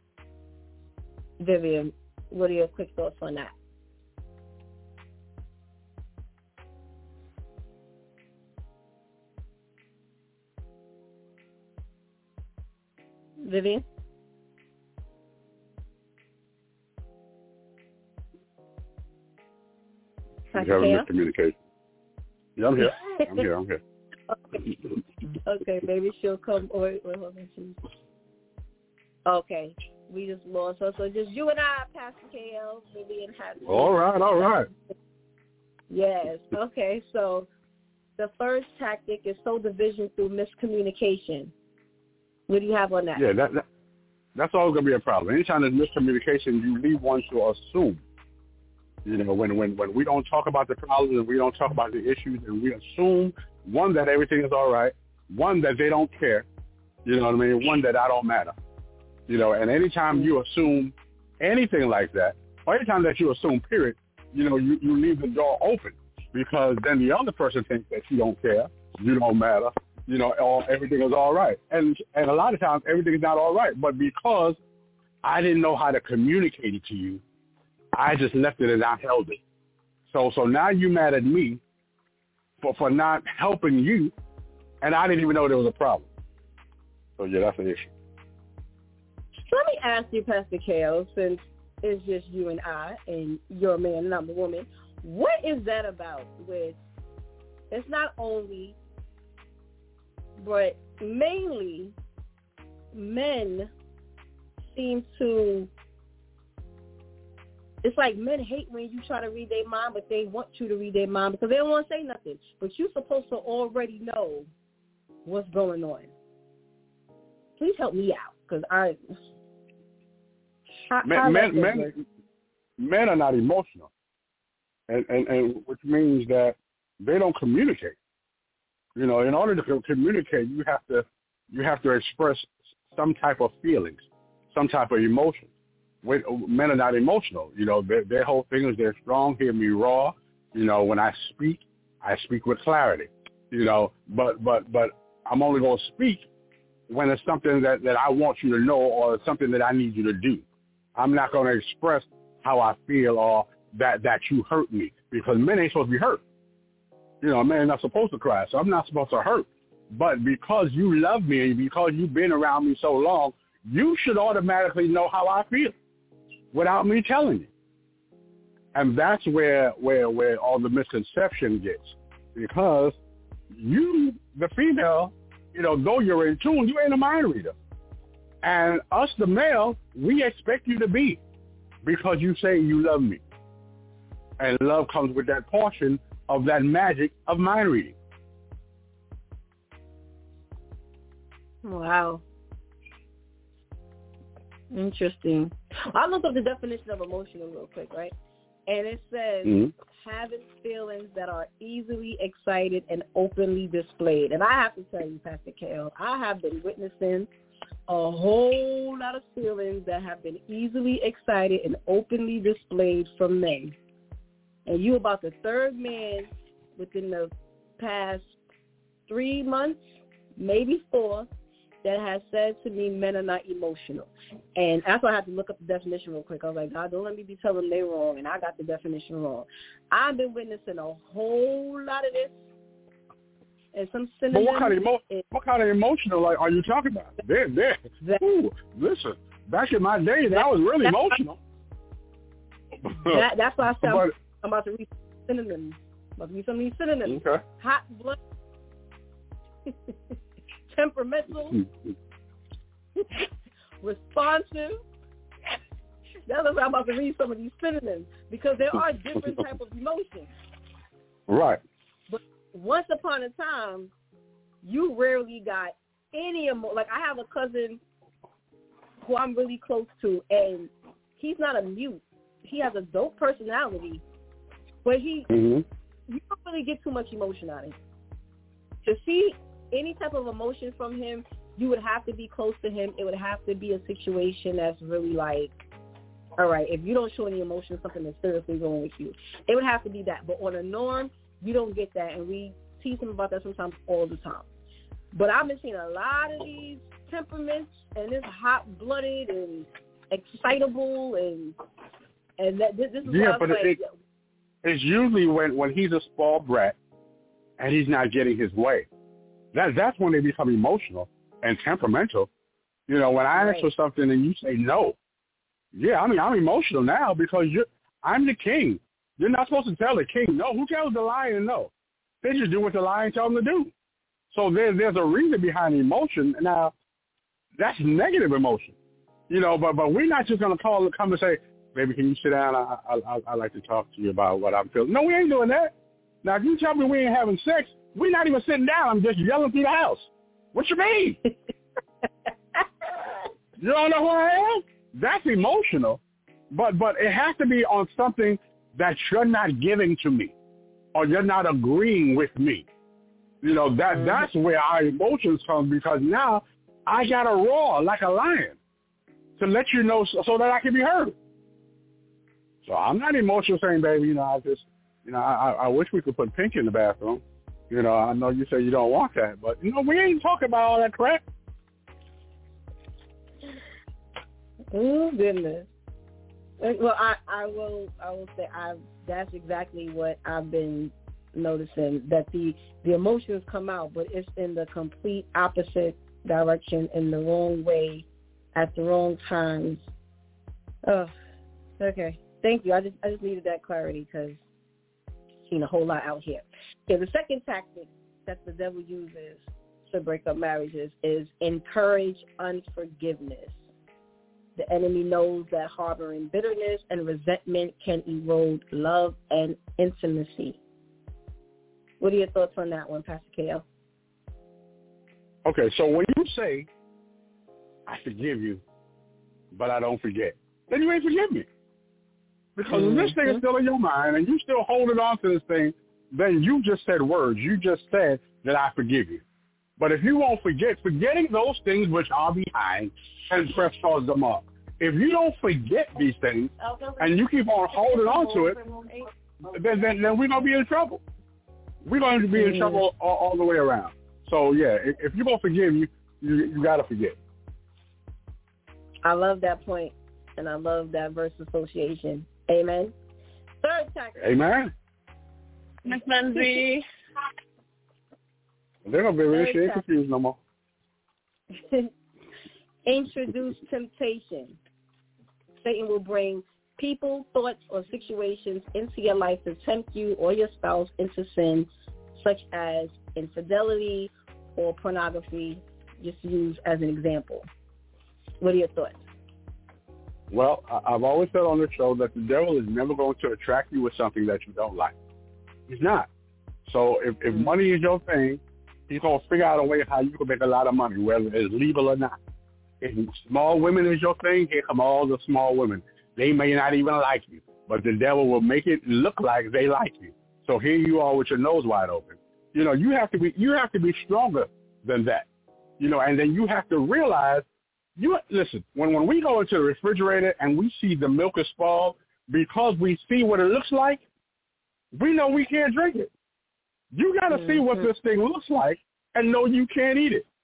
Vivian, what are your quick thoughts on that? Vivian? You're having miscommunication. Yeah, I'm here. I'm here. I'm here. Okay. Okay, maybe she'll come. Or wait, wait, hold on. She's... Okay, we just lost her. So just you and I, Pastor K L, Vivian has. All right, all right. Yes. Okay, so the first tactic is sow division through miscommunication. What do you have on that? Yeah, that, that that's always going to be a problem. Anytime there's miscommunication, you leave one to assume. You know, when, when, when we don't talk about the problems and we don't talk about the issues and we assume, one, that everything is all right, one, that they don't care, you know what I mean, one, that I don't matter. You know, and anytime you assume anything like that, or anytime that you assume, period, you know, you, you leave the door open because then the other person thinks that you don't care, you don't matter, you know, or everything is all right. And, and a lot of times everything is not all right, but because I didn't know how to communicate it to you, I just left it and I held it. So so now you mad at me for, for not helping you, and I didn't even know there was a problem. So, yeah, that's an issue. Let me ask you, Pastor K, since it's just you and I, and you're a man and I'm a woman, what is that about with, it's not only, but mainly men seem to, it's like men hate when you try to read their mind, but they want you to read their mind because they don't want to say nothing. But you're supposed to already know what's going on. Please help me out because I... I, men, I men, men, men are not emotional, and, and, and which means that they don't communicate. You know, in order to communicate, you have to you have to express some type of feelings, some type of emotion. Men are not emotional. You know, their, their whole thing is they're strong, hear me raw. You know, when I speak, I speak with clarity. You know, but but but I'm only going to speak when it's something that, that I want you to know or something that I need you to do. I'm not going to express how I feel or that, that you hurt me because men ain't supposed to be hurt. You know, men are not supposed to cry, so I'm not supposed to hurt. But because you love me and because you've been around me so long, you should automatically know how I feel without me telling you. And that's where, where, where all the misconception gets because you, the female, you know, though you're in tune, you ain't a mind reader. And us, the male, we expect you to be because you say you love me. And love comes with that portion of that magic of mind reading. Wow. Interesting. I looked up the definition of emotional real quick, right? And it says mm-hmm. having feelings that are easily excited and openly displayed. And I have to tell you, Pastor K, I have been witnessing a whole lot of feelings that have been easily excited and openly displayed from men. And you about the third man within the past three months, maybe four, that has said to me men are not emotional. And that's why I had to look up the definition real quick. I was like, God, don't let me be telling them they're wrong, and I got the definition wrong. I've been witnessing a whole lot of this. And some synonyms. But what kind of emo- what kind of emotional like are you talking about? There, there. That, Ooh, listen, back in my day, that, that was really emotional. That, that's why I said I'm, I'm about to read synonyms. I'm about to read some of these synonyms. Okay. Hot blood. Temperamental. Responsive. That's why I'm about to read some of these synonyms because there are different types of emotions. Right. But once upon a time, you rarely got any emo. Like I have a cousin who I'm really close to, and he's not a mute. He has a dope personality, but he mm-hmm. you don't really get too much emotion out of him. To see any type of emotion from him, you would have to be close to him. It would have to be a situation that's really like, all right, if you don't show any emotion, something is seriously wrong with you. It would have to be that. But on a norm, you don't get that, and we tease him about that sometimes all the time. But I've been seeing a lot of these temperaments, and it's hot-blooded and excitable, and and that, this, this is yeah, what but I'm it, it, it's usually when, when he's a spoiled brat and he's not getting his way. That that's when they become emotional and temperamental. You know, when I ask right. for something and you say no, yeah, I mean I'm emotional now because you're I'm the king. You're not supposed to tell the king no. Who tells the lion no? They just do what the lion tells them to do. So there's there's a reason behind the emotion. Now, that's negative emotion, you know. But but we're not just gonna call come and say, baby, can you sit down? I I I I'd like to talk to you about what I'm feeling. No, we ain't doing that. Now, if you tell me we ain't having sex, we're not even sitting down. I'm just yelling through the house. What you mean? You don't know who I am? That's emotional. But but it has to be on something that you're not giving to me, or you're not agreeing with me. You know, that mm-hmm. that's where our emotions come, because now I got to roar like a lion to let you know so, so that I can be heard. So I'm not emotional saying, baby, you know, I just, you know, I, I wish we could put Pink in the bathroom. You know, I know you say you don't want that, but, you know, we ain't talking about all that crap. Oh, goodness. Well, I, I will I will say I that's exactly what I've been noticing, that the, the emotions come out, but it's in the complete opposite direction, in the wrong way, at the wrong times. Oh, okay. Thank you. I just I just needed that clarity because I've seen a whole lot out here. Okay, the second tactic that the devil uses to break up marriages is encourage unforgiveness. The enemy knows that harboring bitterness and resentment can erode love and intimacy. What are your thoughts on that one, Pastor K L? Okay, so when you say, I forgive you, but I don't forget, then you ain't forgive me. Because mm-hmm. if this thing is still in your mind and you still holding on to this thing, then you just said words. You just said that I forgive you. But if you won't forget, forgetting those things which are behind and press towards the mark. If you don't forget these things and you keep on holding on to it, then, then, then we're going to be in trouble. We're going to be in trouble all, all the way around. So, yeah, if, if you're going to forgive, you, you, you got to forget. I love that point, and I love that verse association. Amen. Third tactic. Amen. Miss Lindsay. They're going to be really shit confused no more. Introduce temptation. Satan will bring people, thoughts, or situations into your life to tempt you or your spouse into sin, such as infidelity or pornography, just use as an example. What are your thoughts? Well, I've always said on the show that the devil is never going to attract you with something that you don't like. He's not. So if, if mm-hmm. money is your thing, he's going to figure out a way how you can make a lot of money, whether it's legal or not. If small women is your thing, here come all the small women. They may not even like you, but the devil will make it look like they like you. So here you are with your nose wide open. You know, you have to be you have to be stronger than that. You know, and then you have to realize, you listen, when, when we go into the refrigerator and we see the milk is spoiled, because we see what it looks like, we know we can't drink it. You got to mm-hmm. see what this thing looks like and know you can't eat it.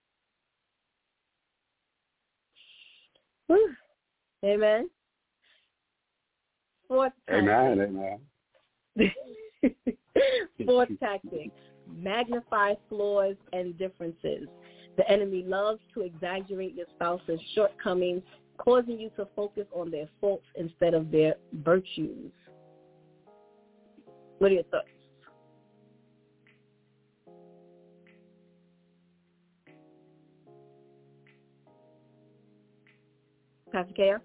Whew. Amen. Fourth amen, amen. Fourth tactic, magnify flaws and differences. The enemy loves to exaggerate your spouse's shortcomings, causing you to focus on their faults instead of their virtues. What are your thoughts? Pastor Kaya?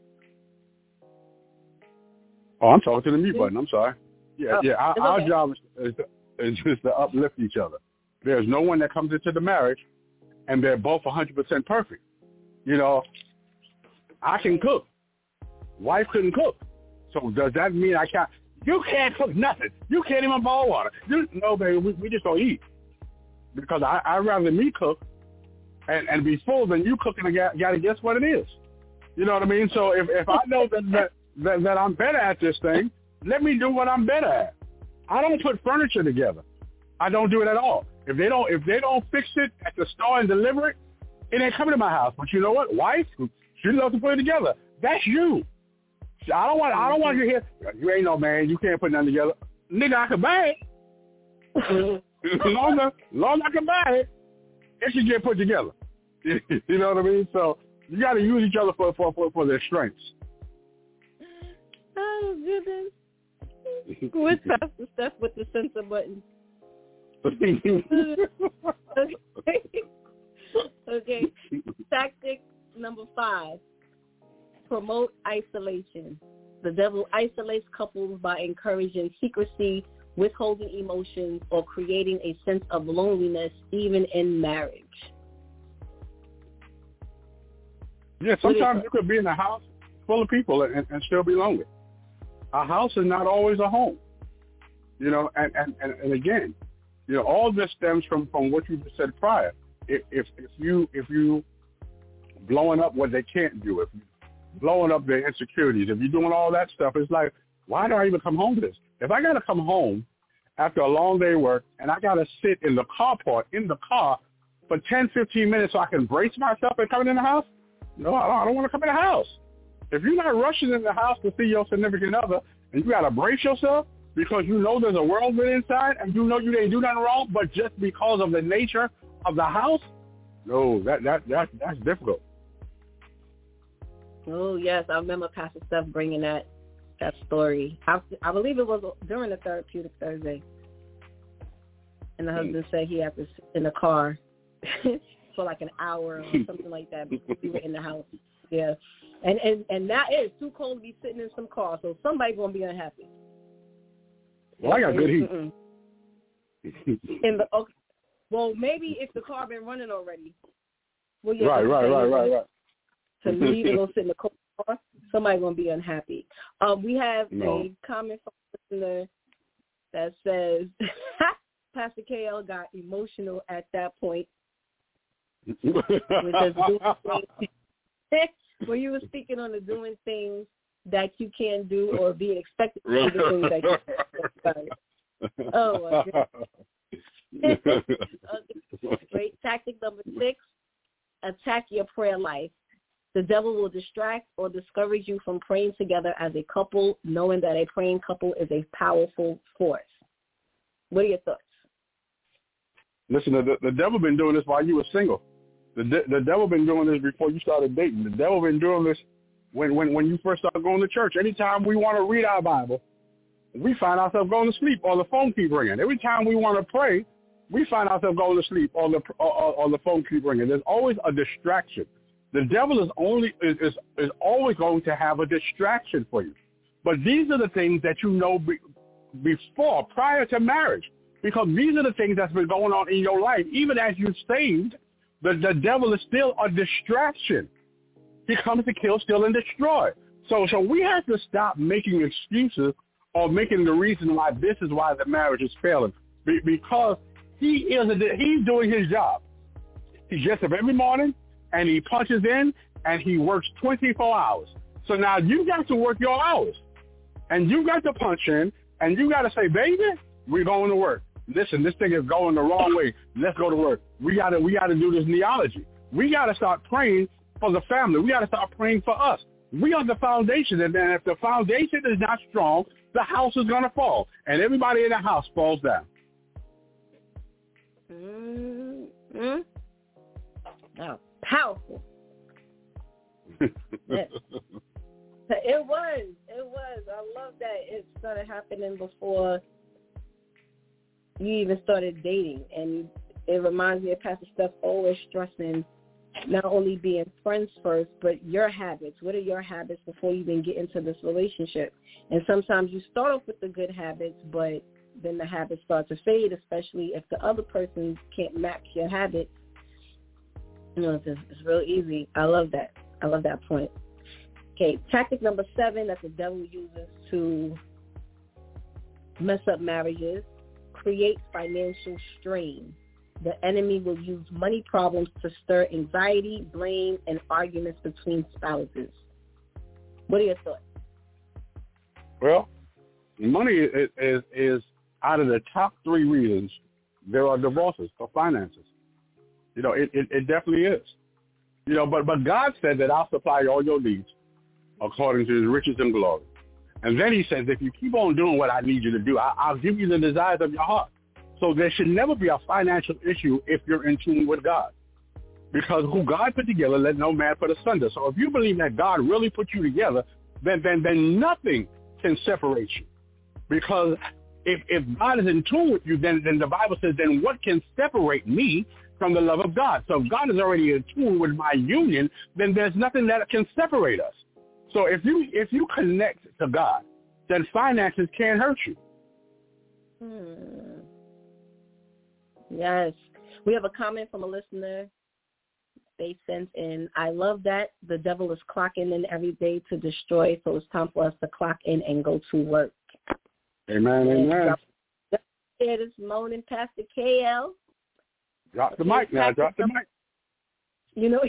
Oh, I'm talking to the mute button. I'm sorry. Yeah, oh, yeah. Our, okay. our job is, is, to, is just to uplift each other. There's no one that comes into the marriage and they're both one hundred percent perfect. You know, I can cook. Wife couldn't cook. So does that mean I can't? You can't cook nothing. You can't even boil water. You, no, baby, we, we just don't eat. Because I, I'd rather me cook and, and be full than you cooking and got, got to guess what it is. You know what I mean? So if, if I know that, that, that, that I'm better at this thing, let me do what I'm better at. I don't put furniture together. I don't do it at all. If they don't, if they don't fix it at the store and deliver it, it ain't coming to my house. But you know what, wife, she loves to put it together. That's you. I don't want. I don't want you here. You ain't no man. You can't put nothing together, nigga. I can buy it. long as long as I can buy it, it should get put together. You know what I mean? So you got to use each other for for for, for their strengths. Oh goodness. What's Pastor Steph with the censor button? okay. okay. Tactic number five. Promote isolation. The devil isolates couples by encouraging secrecy, withholding emotions, or creating a sense of loneliness even in marriage. Yeah, sometimes you could be in a house full of people and, and still be lonely. A house is not always a home. You know, and, and, and, and again, you know, all this stems from, from what you just said prior. If, if if you if you blowing up what they can't do, if you blowing up their insecurities, if you're doing all that stuff, it's like, why do I even come home to this? If I got to come home after a long day of work and I got to sit in the carport, in the car, for ten, fifteen minutes so I can brace myself and come in the house, no, I don't, I don't want to come in the house. If you're not rushing in the house to see your significant other and you got to brace yourself because you know there's a world inside and you know you didn't do nothing wrong, but just because of the nature of the house, no, that that, that that's difficult. Oh, yes. I remember Pastor Steph bringing that that story. I, I believe it was during the Therapeutic Thursday. And the husband said he had to sit in the car for like an hour or something like that because we were in the house. Yeah. And, and, and that is too cold to be sitting in some car, so somebody's going to be unhappy. Well, I got good heat. in the, okay. Well, maybe if the car been running already. Well, yeah, right, right, right, right, right. To leave and go sit in the car, somebody's going to be unhappy. Um, we have no. a comment from a listener that says, Pastor K L got emotional at that point. When you were speaking on the doing things that you can't do or being expected to do the things that you can't do. Oh, my goodness. Great. Tactic number six, attack your prayer life. The devil will distract or discourage you from praying together as a couple, knowing that a praying couple is a powerful force. What are your thoughts? Listen, the, the devil been doing this while you were single. The de- the devil been doing this before you started dating. The devil been doing this when, when, when you first started going to church. Anytime we want to read our Bible, we find ourselves going to sleep or the phone keep ringing. Every time we want to pray, we find ourselves going to sleep or the or, or, or the phone keep ringing. There's always a distraction. The devil is only is, is is always going to have a distraction for you. But these are the things that you know be, before, prior to marriage, because these are the things that's been going on in your life. Even as you're saved, the, the devil is still a distraction. He comes to kill, steal, and destroy. So so we have to stop making excuses or making the reason why this is why the marriage is failing, be, because he is a, he's doing his job. He gets up every morning and he punches in and he works twenty-four hours. So now you got to work your hours, and you got to punch in, and you got to say, baby, we're going to work. Listen, this thing is going the wrong way. Let's go to work. We got to we got to do this neology. We got to start praying for the family. We got to start praying for us. We are the foundation, and then if the foundation is not strong, the house is going to fall, and everybody in the house falls down. Mm-hmm. Oh, powerful. Yes. It was. It was. I love that it started happening before you even started dating. And it reminds me of Pastor Steph always stressing not only being friends first, but your habits. What are your habits before you even get into this relationship? And sometimes you start off with the good habits, but then the habits start to fade, especially if the other person can't match your habits. You know, it's, it's real easy. I love that. I love that point. Okay, tactic number seven that the devil uses to mess up marriages, create financial strain. The enemy will use money problems to stir anxiety, blame, and arguments between spouses. What are your thoughts? Well, money is is, is out of the top three reasons there are divorces for finances. You know, it, it, it definitely is. You know, but, but God said that I'll supply all your needs according to his riches and glory. And then he says, if you keep on doing what I need you to do, I, I'll give you the desires of your heart. So there should never be a financial issue if you're in tune with God. Because who God put together, let no man put asunder. So if you believe that God really put you together, then then, then nothing can separate you. Because if, if God is in tune with you, then, then the Bible says, then what can separate me from the love of God? So if God is already in tune with my union, then there's nothing that can separate us. So if you if you connect to God, then finances can't hurt you. Hmm. Yes. We have a comment from a listener. They sent in, I love that the devil is clocking in every day to destroy, so it's time for us to clock in and go to work. Amen, and amen. Here this morning, Pastor K L. Drop the mic now, drop the mic. You know,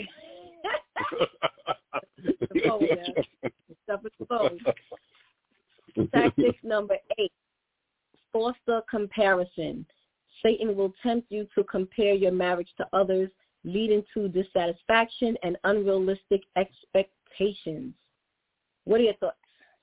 the phone now. Stuff is the phone. Tactic number eight, foster comparison. Satan will tempt you to compare your marriage to others, leading to dissatisfaction and unrealistic expectations. What are your thoughts?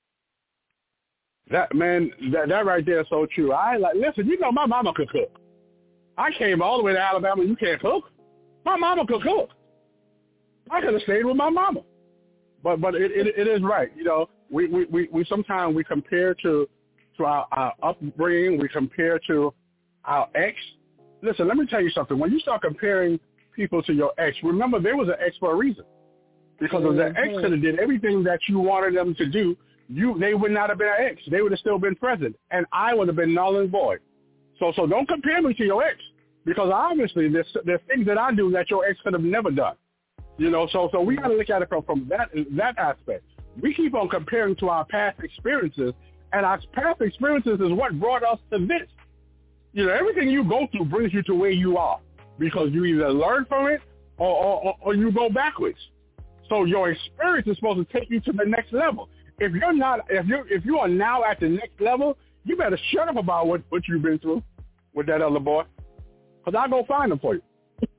That man, that, that right there is so true. I like listen. You know, my mama could cook. I came all the way to Alabama. You can't cook. My mama could cook. I could have stayed with my mama. But but it, it it is right. You know, we we, we, we sometimes we compare to to our, our upbringing. We compare to our ex. Listen, let me tell you something. When you start comparing people to your ex, remember there was an ex for a reason. Because mm-hmm. if the ex could have did everything that you wanted them to do, you they would not have been an ex. They would have still been present, and I would have been null and void. So so don't compare me to your ex, because obviously there's there's things that I do that your ex could have never done. You know, so so we got to look at it from, from that that aspect. We keep on comparing to our past experiences, and our past experiences is what brought us to this. You know, everything you go through brings you to where you are, because you either learn from it or, or, or you go backwards. So your experience is supposed to take you to the next level. If you're not, if you if you are now at the next level, you better shut up about what, what you've been through with that other boy, because I'll go find him for you.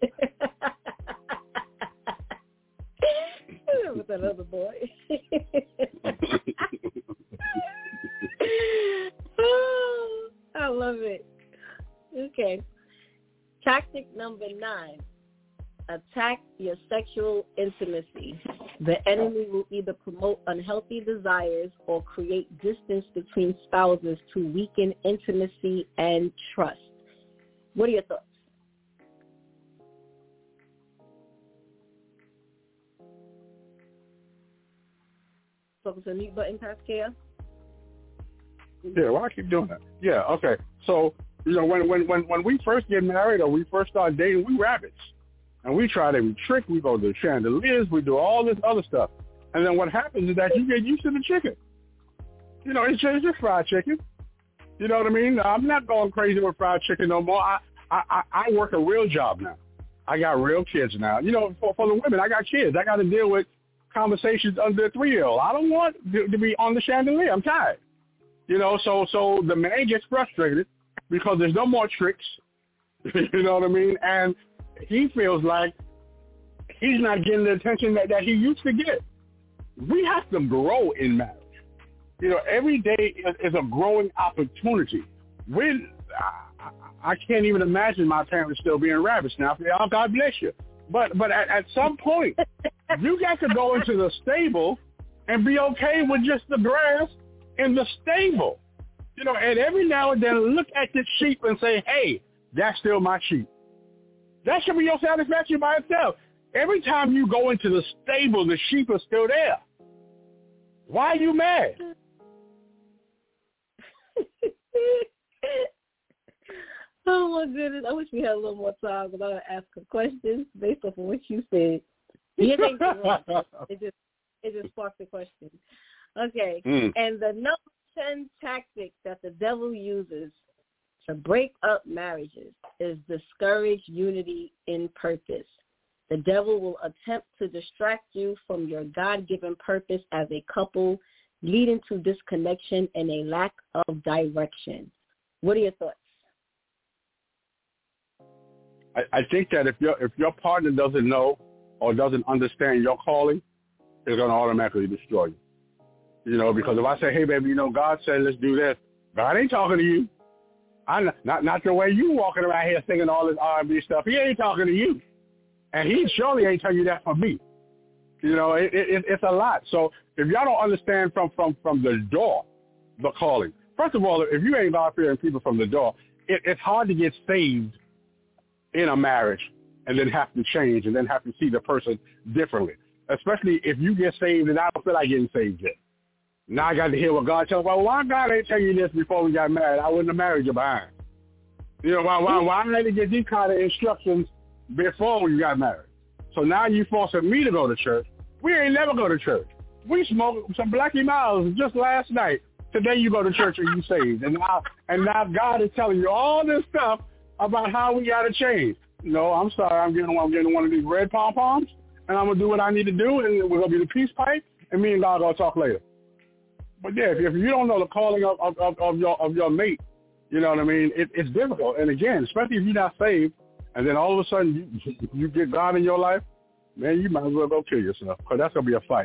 With that other boy. Oh, I love it. Okay. Tactic number nine. Attack your sexual intimacy. The enemy will either promote unhealthy desires or create distance between spouses to weaken intimacy and trust. What are your thoughts? Focus on the mute button, Pascal. Yeah, why I keep doing that? Yeah, okay. So, you know, when when when, when we first get married or we first start dating, we rabbits. And we try every trick. We go to the chandeliers. We do all this other stuff. And then what happens is that you get used to the chicken. You know, it's just, it's just fried chicken. You know what I mean? I'm not going crazy with fried chicken no more. I, I, I work a real job now. I got real kids now. You know, for, for the women, I got kids. I got to deal with conversations under a three-year-old. I don't want to, to be on the chandelier. I'm tired. You know, so so the man gets frustrated because there's no more tricks. You know what I mean? And he feels like he's not getting the attention that, that he used to get. We have to grow in marriage. You know, every day is, is a growing opportunity. When I, I can't even imagine my parents still being rabbits now. Oh, God bless you. But but at, at some point, you got to go into the stable and be okay with just the grass in the stable. You know, and every now and then look at the sheep and say, hey, that's still my sheep. That should be your satisfaction by itself. Every time you go into the stable, the sheep are still there. Why are you mad? Oh, my goodness. I wish we had a little more time because I'm going to ask a question based off of what you said. You think it just it just sparked the question. Okay. Mm. And the number ten tactic that the devil uses to break up marriages is discourage unity in purpose. The devil will attempt to distract you from your God-given purpose as a couple, leading to disconnection and a lack of direction. What are your thoughts? I, I think that if your if your partner doesn't know or doesn't understand your calling, it's going to automatically destroy you. You know, because if I say, hey, baby, you know, God said let's do this, God ain't talking to you. I not not the way you walking around here singing all this R and B stuff. He ain't talking to you, and he surely ain't telling you that for me. You know, it, it, it's a lot. So if y'all don't understand from from from the door, the calling. First of all, if you ain't God-fearing people from the door, it, it's hard to get saved in a marriage and then have to change and then have to see the person differently. Especially if you get saved and I don't feel like getting saved yet. Now I got to hear what God tells me. Well, why God ain't tell you this before we got married? I wouldn't have married you behind. You know, why why why I had to get these kind of instructions before we got married? So now you forcing me to go to church. We ain't never go to church. We smoked some Blackie Miles just last night. Today you go to church and you saved. And now and now God is telling you all this stuff about how we got to change. No, I'm sorry. I'm getting, I'm getting one of these red pom-poms, and I'm going to do what I need to do, and we're going to be the peace pipe, and me and God are going to talk later. But, yeah, if, if you don't know the calling of, of, of, of your of your mate, you know what I mean, it, it's difficult. And, again, especially if you're not saved, and then all of a sudden you, you get God in your life, man, you might as well go kill yourself, because that's going to be a fight.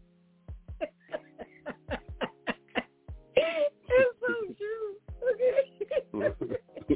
It's so true.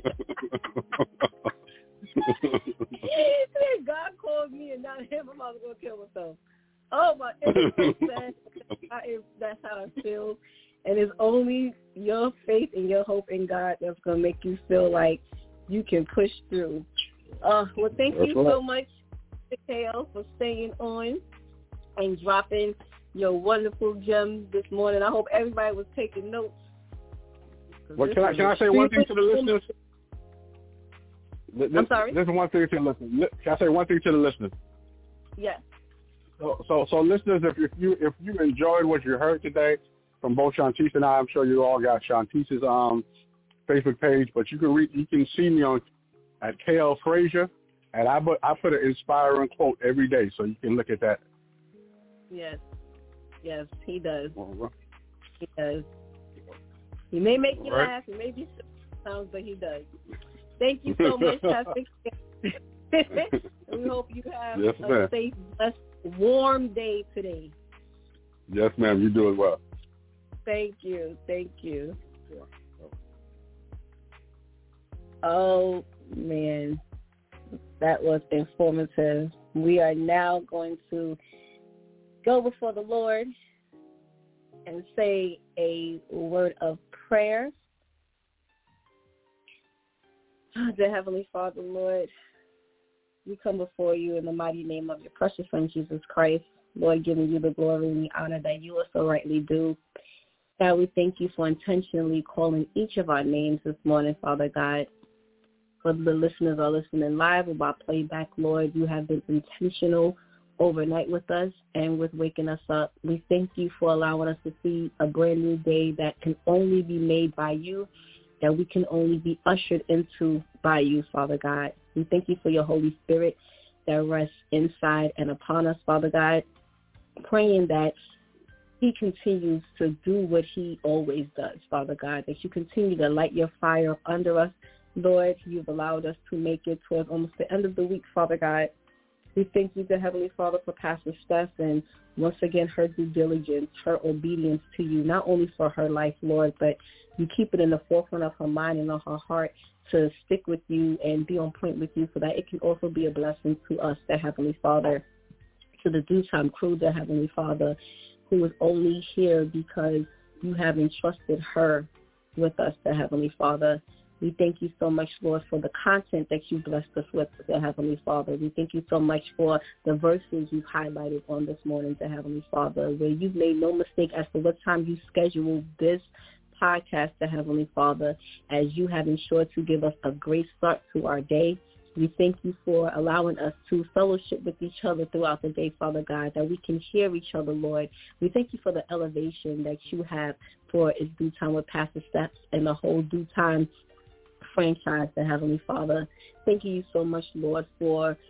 God called me and not him. I'm about to go kill myself. Oh my! It's so sad. I, that's how I feel, and it's only your faith and your hope in God that's gonna make you feel like you can push through. Uh, well, thank that's you right. so much, K L, for staying on and dropping your wonderful gems this morning. I hope everybody was taking notes. Well, can I can I say one thing to the listeners? This, I'm sorry? This is one thing to the listeners. Can I say one thing to the listeners? Yes. So, so, so listeners, if, if you if you enjoyed what you heard today from both Shantice and I, I'm sure you all got Shantice's um Facebook page, but you can read, you can see me on at K L Frazier, and I put I put an inspiring quote every day, so you can look at that. Yes, yes, he does. He does. He may make you right. laugh, he may be sometimes, but he does. Thank you so much, Pastor. We hope you have yes, a ma'am. safe, blessed, warm day today. Yes, ma'am. You do as well. Thank you. Thank you. Oh, man. That was informative. We are now going to go before the Lord and say a word of prayer. Dear Heavenly Father, Lord, we come before you in the mighty name of your precious Son, Jesus Christ. Lord, giving you the glory and the honor that you are so rightly due. God, we thank you for intentionally calling each of our names this morning, Father God. For the listeners are listening live about playback, Lord, you have been intentional overnight with us and with waking us up. We thank you for allowing us to see a brand new day that can only be made by you, that we can only be ushered into by you, Father God. We thank you for your Holy Spirit that rests inside and upon us, Father God, praying that he continues to do what he always does, Father God, that you continue to light your fire up under us. Lord, you've allowed us to make it towards almost the end of the week, Father God. We thank you, dear Heavenly Father, for Pastor Steph and once again her due diligence, her obedience to you, not only for her life, Lord, but you keep it in the forefront of her mind and of her heart to stick with you and be on point with you so that it can also be a blessing to us, dear Heavenly Father, to the Due Time crew, dear Heavenly Father, who is only here because you have entrusted her with us, dear Heavenly Father. We thank you so much, Lord, for the content that you blessed us with, dear Heavenly Father. We thank you so much for the verses you've highlighted on this morning, dear Heavenly Father, where you've made no mistake as to what time you scheduled this podcast, dear Heavenly Father, as you have ensured to give us a great start to our day. We thank you for allowing us to fellowship with each other throughout the day, Father God, that we can hear each other, Lord. We thank you for the elevation that you have for It's Due Time with Pastor Steps and the whole Due Time franchise, the Heavenly Father. Thank you so much, Lord, for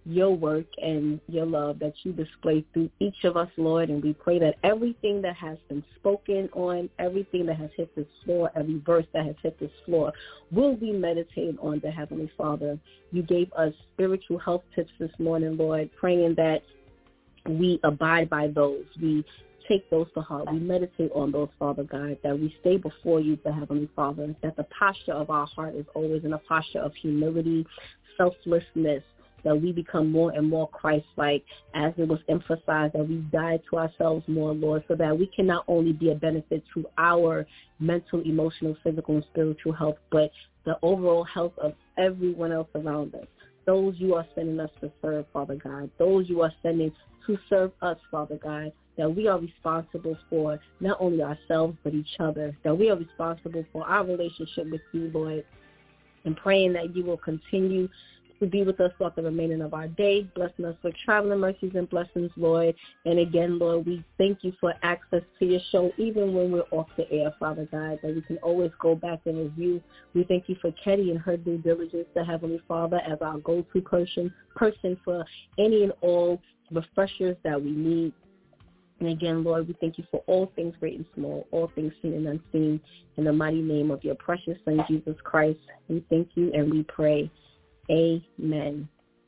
your work and your love that you display through each of us, Lord. And we pray that everything that has been spoken on, everything that has hit this floor, every verse that has hit this floor will be meditated on, the Heavenly Father. You gave us spiritual health tips this morning, Lord, praying that we abide by those. We take those to heart. We meditate on those, Father God, that we stay before you, the Heavenly Father, that the posture of our heart is always in a posture of humility, selflessness, that we become more and more Christ-like, as it was emphasized, that we die to ourselves more, Lord, so that we can not only be a benefit to our mental, emotional, physical, and spiritual health, but the overall health of everyone else around us. Those you are sending us to serve, Father God. Those you are sending to serve us, Father God, that we are responsible for not only ourselves but each other, that we are responsible for our relationship with you, Lord, and praying that you will continue to be with us throughout the remaining of our day, blessing us with traveling mercies and blessings, Lord. And again, Lord, we thank you for access to your show, even when we're off the air, Father God, that we can always go back and review. We thank you for Ketty and her due diligence, the Heavenly Father, as our go-to person, person for any and all refreshers that we need. And again, Lord, we thank you for all things great and small, all things seen and unseen. In the mighty name of your precious Son, Jesus Christ, we thank you and we pray. Amen.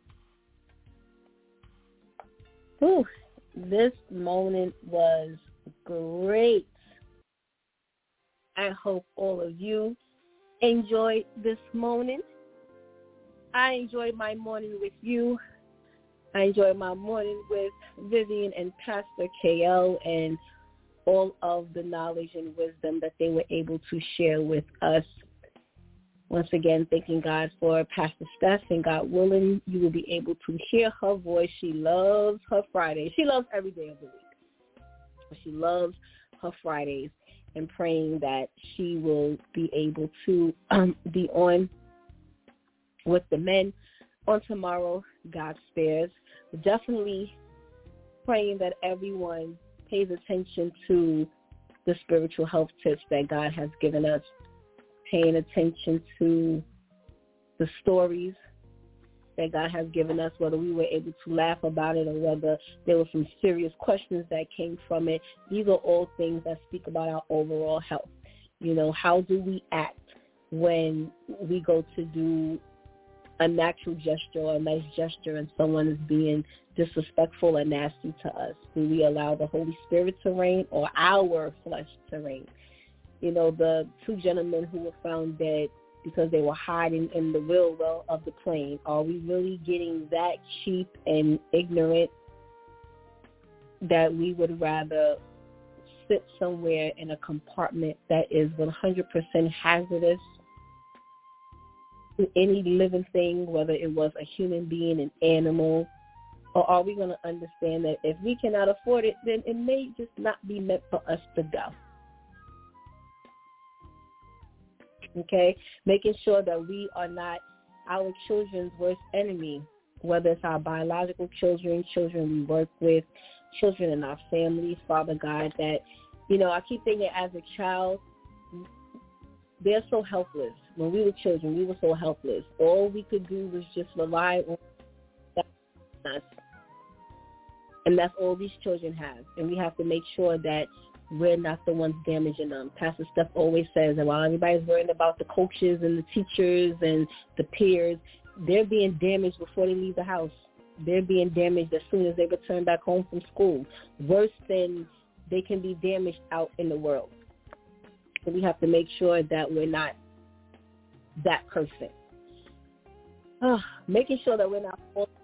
Whew, this morning was great. I hope all of you enjoyed this morning. I enjoyed my morning with you. I enjoyed my morning with Vivian and Pastor K L and all of the knowledge and wisdom that they were able to share with us. Once again, thanking God for Pastor Steph, and God willing, you will be able to hear her voice. She loves her Fridays. She loves every day of the week. She loves her Fridays, and praying that she will be able to um, be on with the men on tomorrow, God spares. Definitely praying that everyone pays attention to the spiritual health tips that God has given us, paying attention to the stories that God has given us, whether we were able to laugh about it or whether there were some serious questions that came from it. These are all things that speak about our overall health. You know, how do we act when we go to do a natural gesture or a nice gesture and someone is being disrespectful and nasty to us? Do we allow the Holy Spirit to reign or our flesh to reign? You know, the two gentlemen who were found dead because they were hiding in the wheel well of the plane, are we really getting that cheap and ignorant that we would rather sit somewhere in a compartment that is one hundred percent hazardous to any living thing, whether it was a human being, an animal? Or are we going to understand that if we cannot afford it, then it may just not be meant for us to go? Okay? Making sure that we are not our children's worst enemy, whether it's our biological children, children we work with, children in our families, Father God, that, you know, I keep thinking as a child, they're so helpless. When we were children, we were so helpless. All we could do was just rely on us. And that's all these children have. And we have to make sure that we're not the ones damaging them. Pastor Steph always says that while everybody's worrying about the coaches and the teachers and the peers, they're being damaged before they leave the house. They're being damaged as soon as they return back home from school. Worse than they can be damaged out in the world. So we have to make sure that we're not that person. Oh, making sure that we're not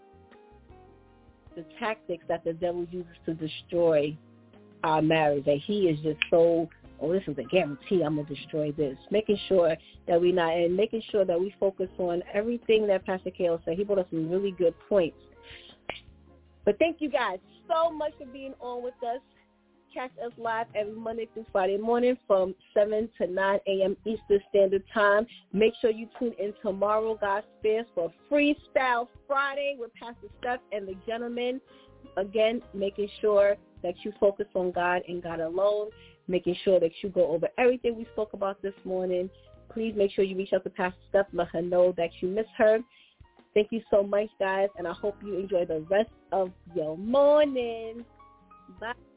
the tactics that the devil uses to destroy our marriage, that he is just so, oh, this is a guarantee I'm going to destroy this. Making sure that we not, and making sure that we focus on everything that Pastor Kale said. He brought us some really good points. But thank you guys so much for being on with us. Catch us live every Monday through Friday morning from seven to nine a.m. Eastern Standard Time. Make sure you tune in tomorrow, God spares, for Freestyle Friday with Pastor Steph and the gentlemen. Again, making sure that you focus on God and God alone, making sure that you go over everything we spoke about this morning. Please make sure you reach out to Pastor Steph, let her know that you miss her. Thank you so much, guys, and I hope you enjoy the rest of your morning. Bye.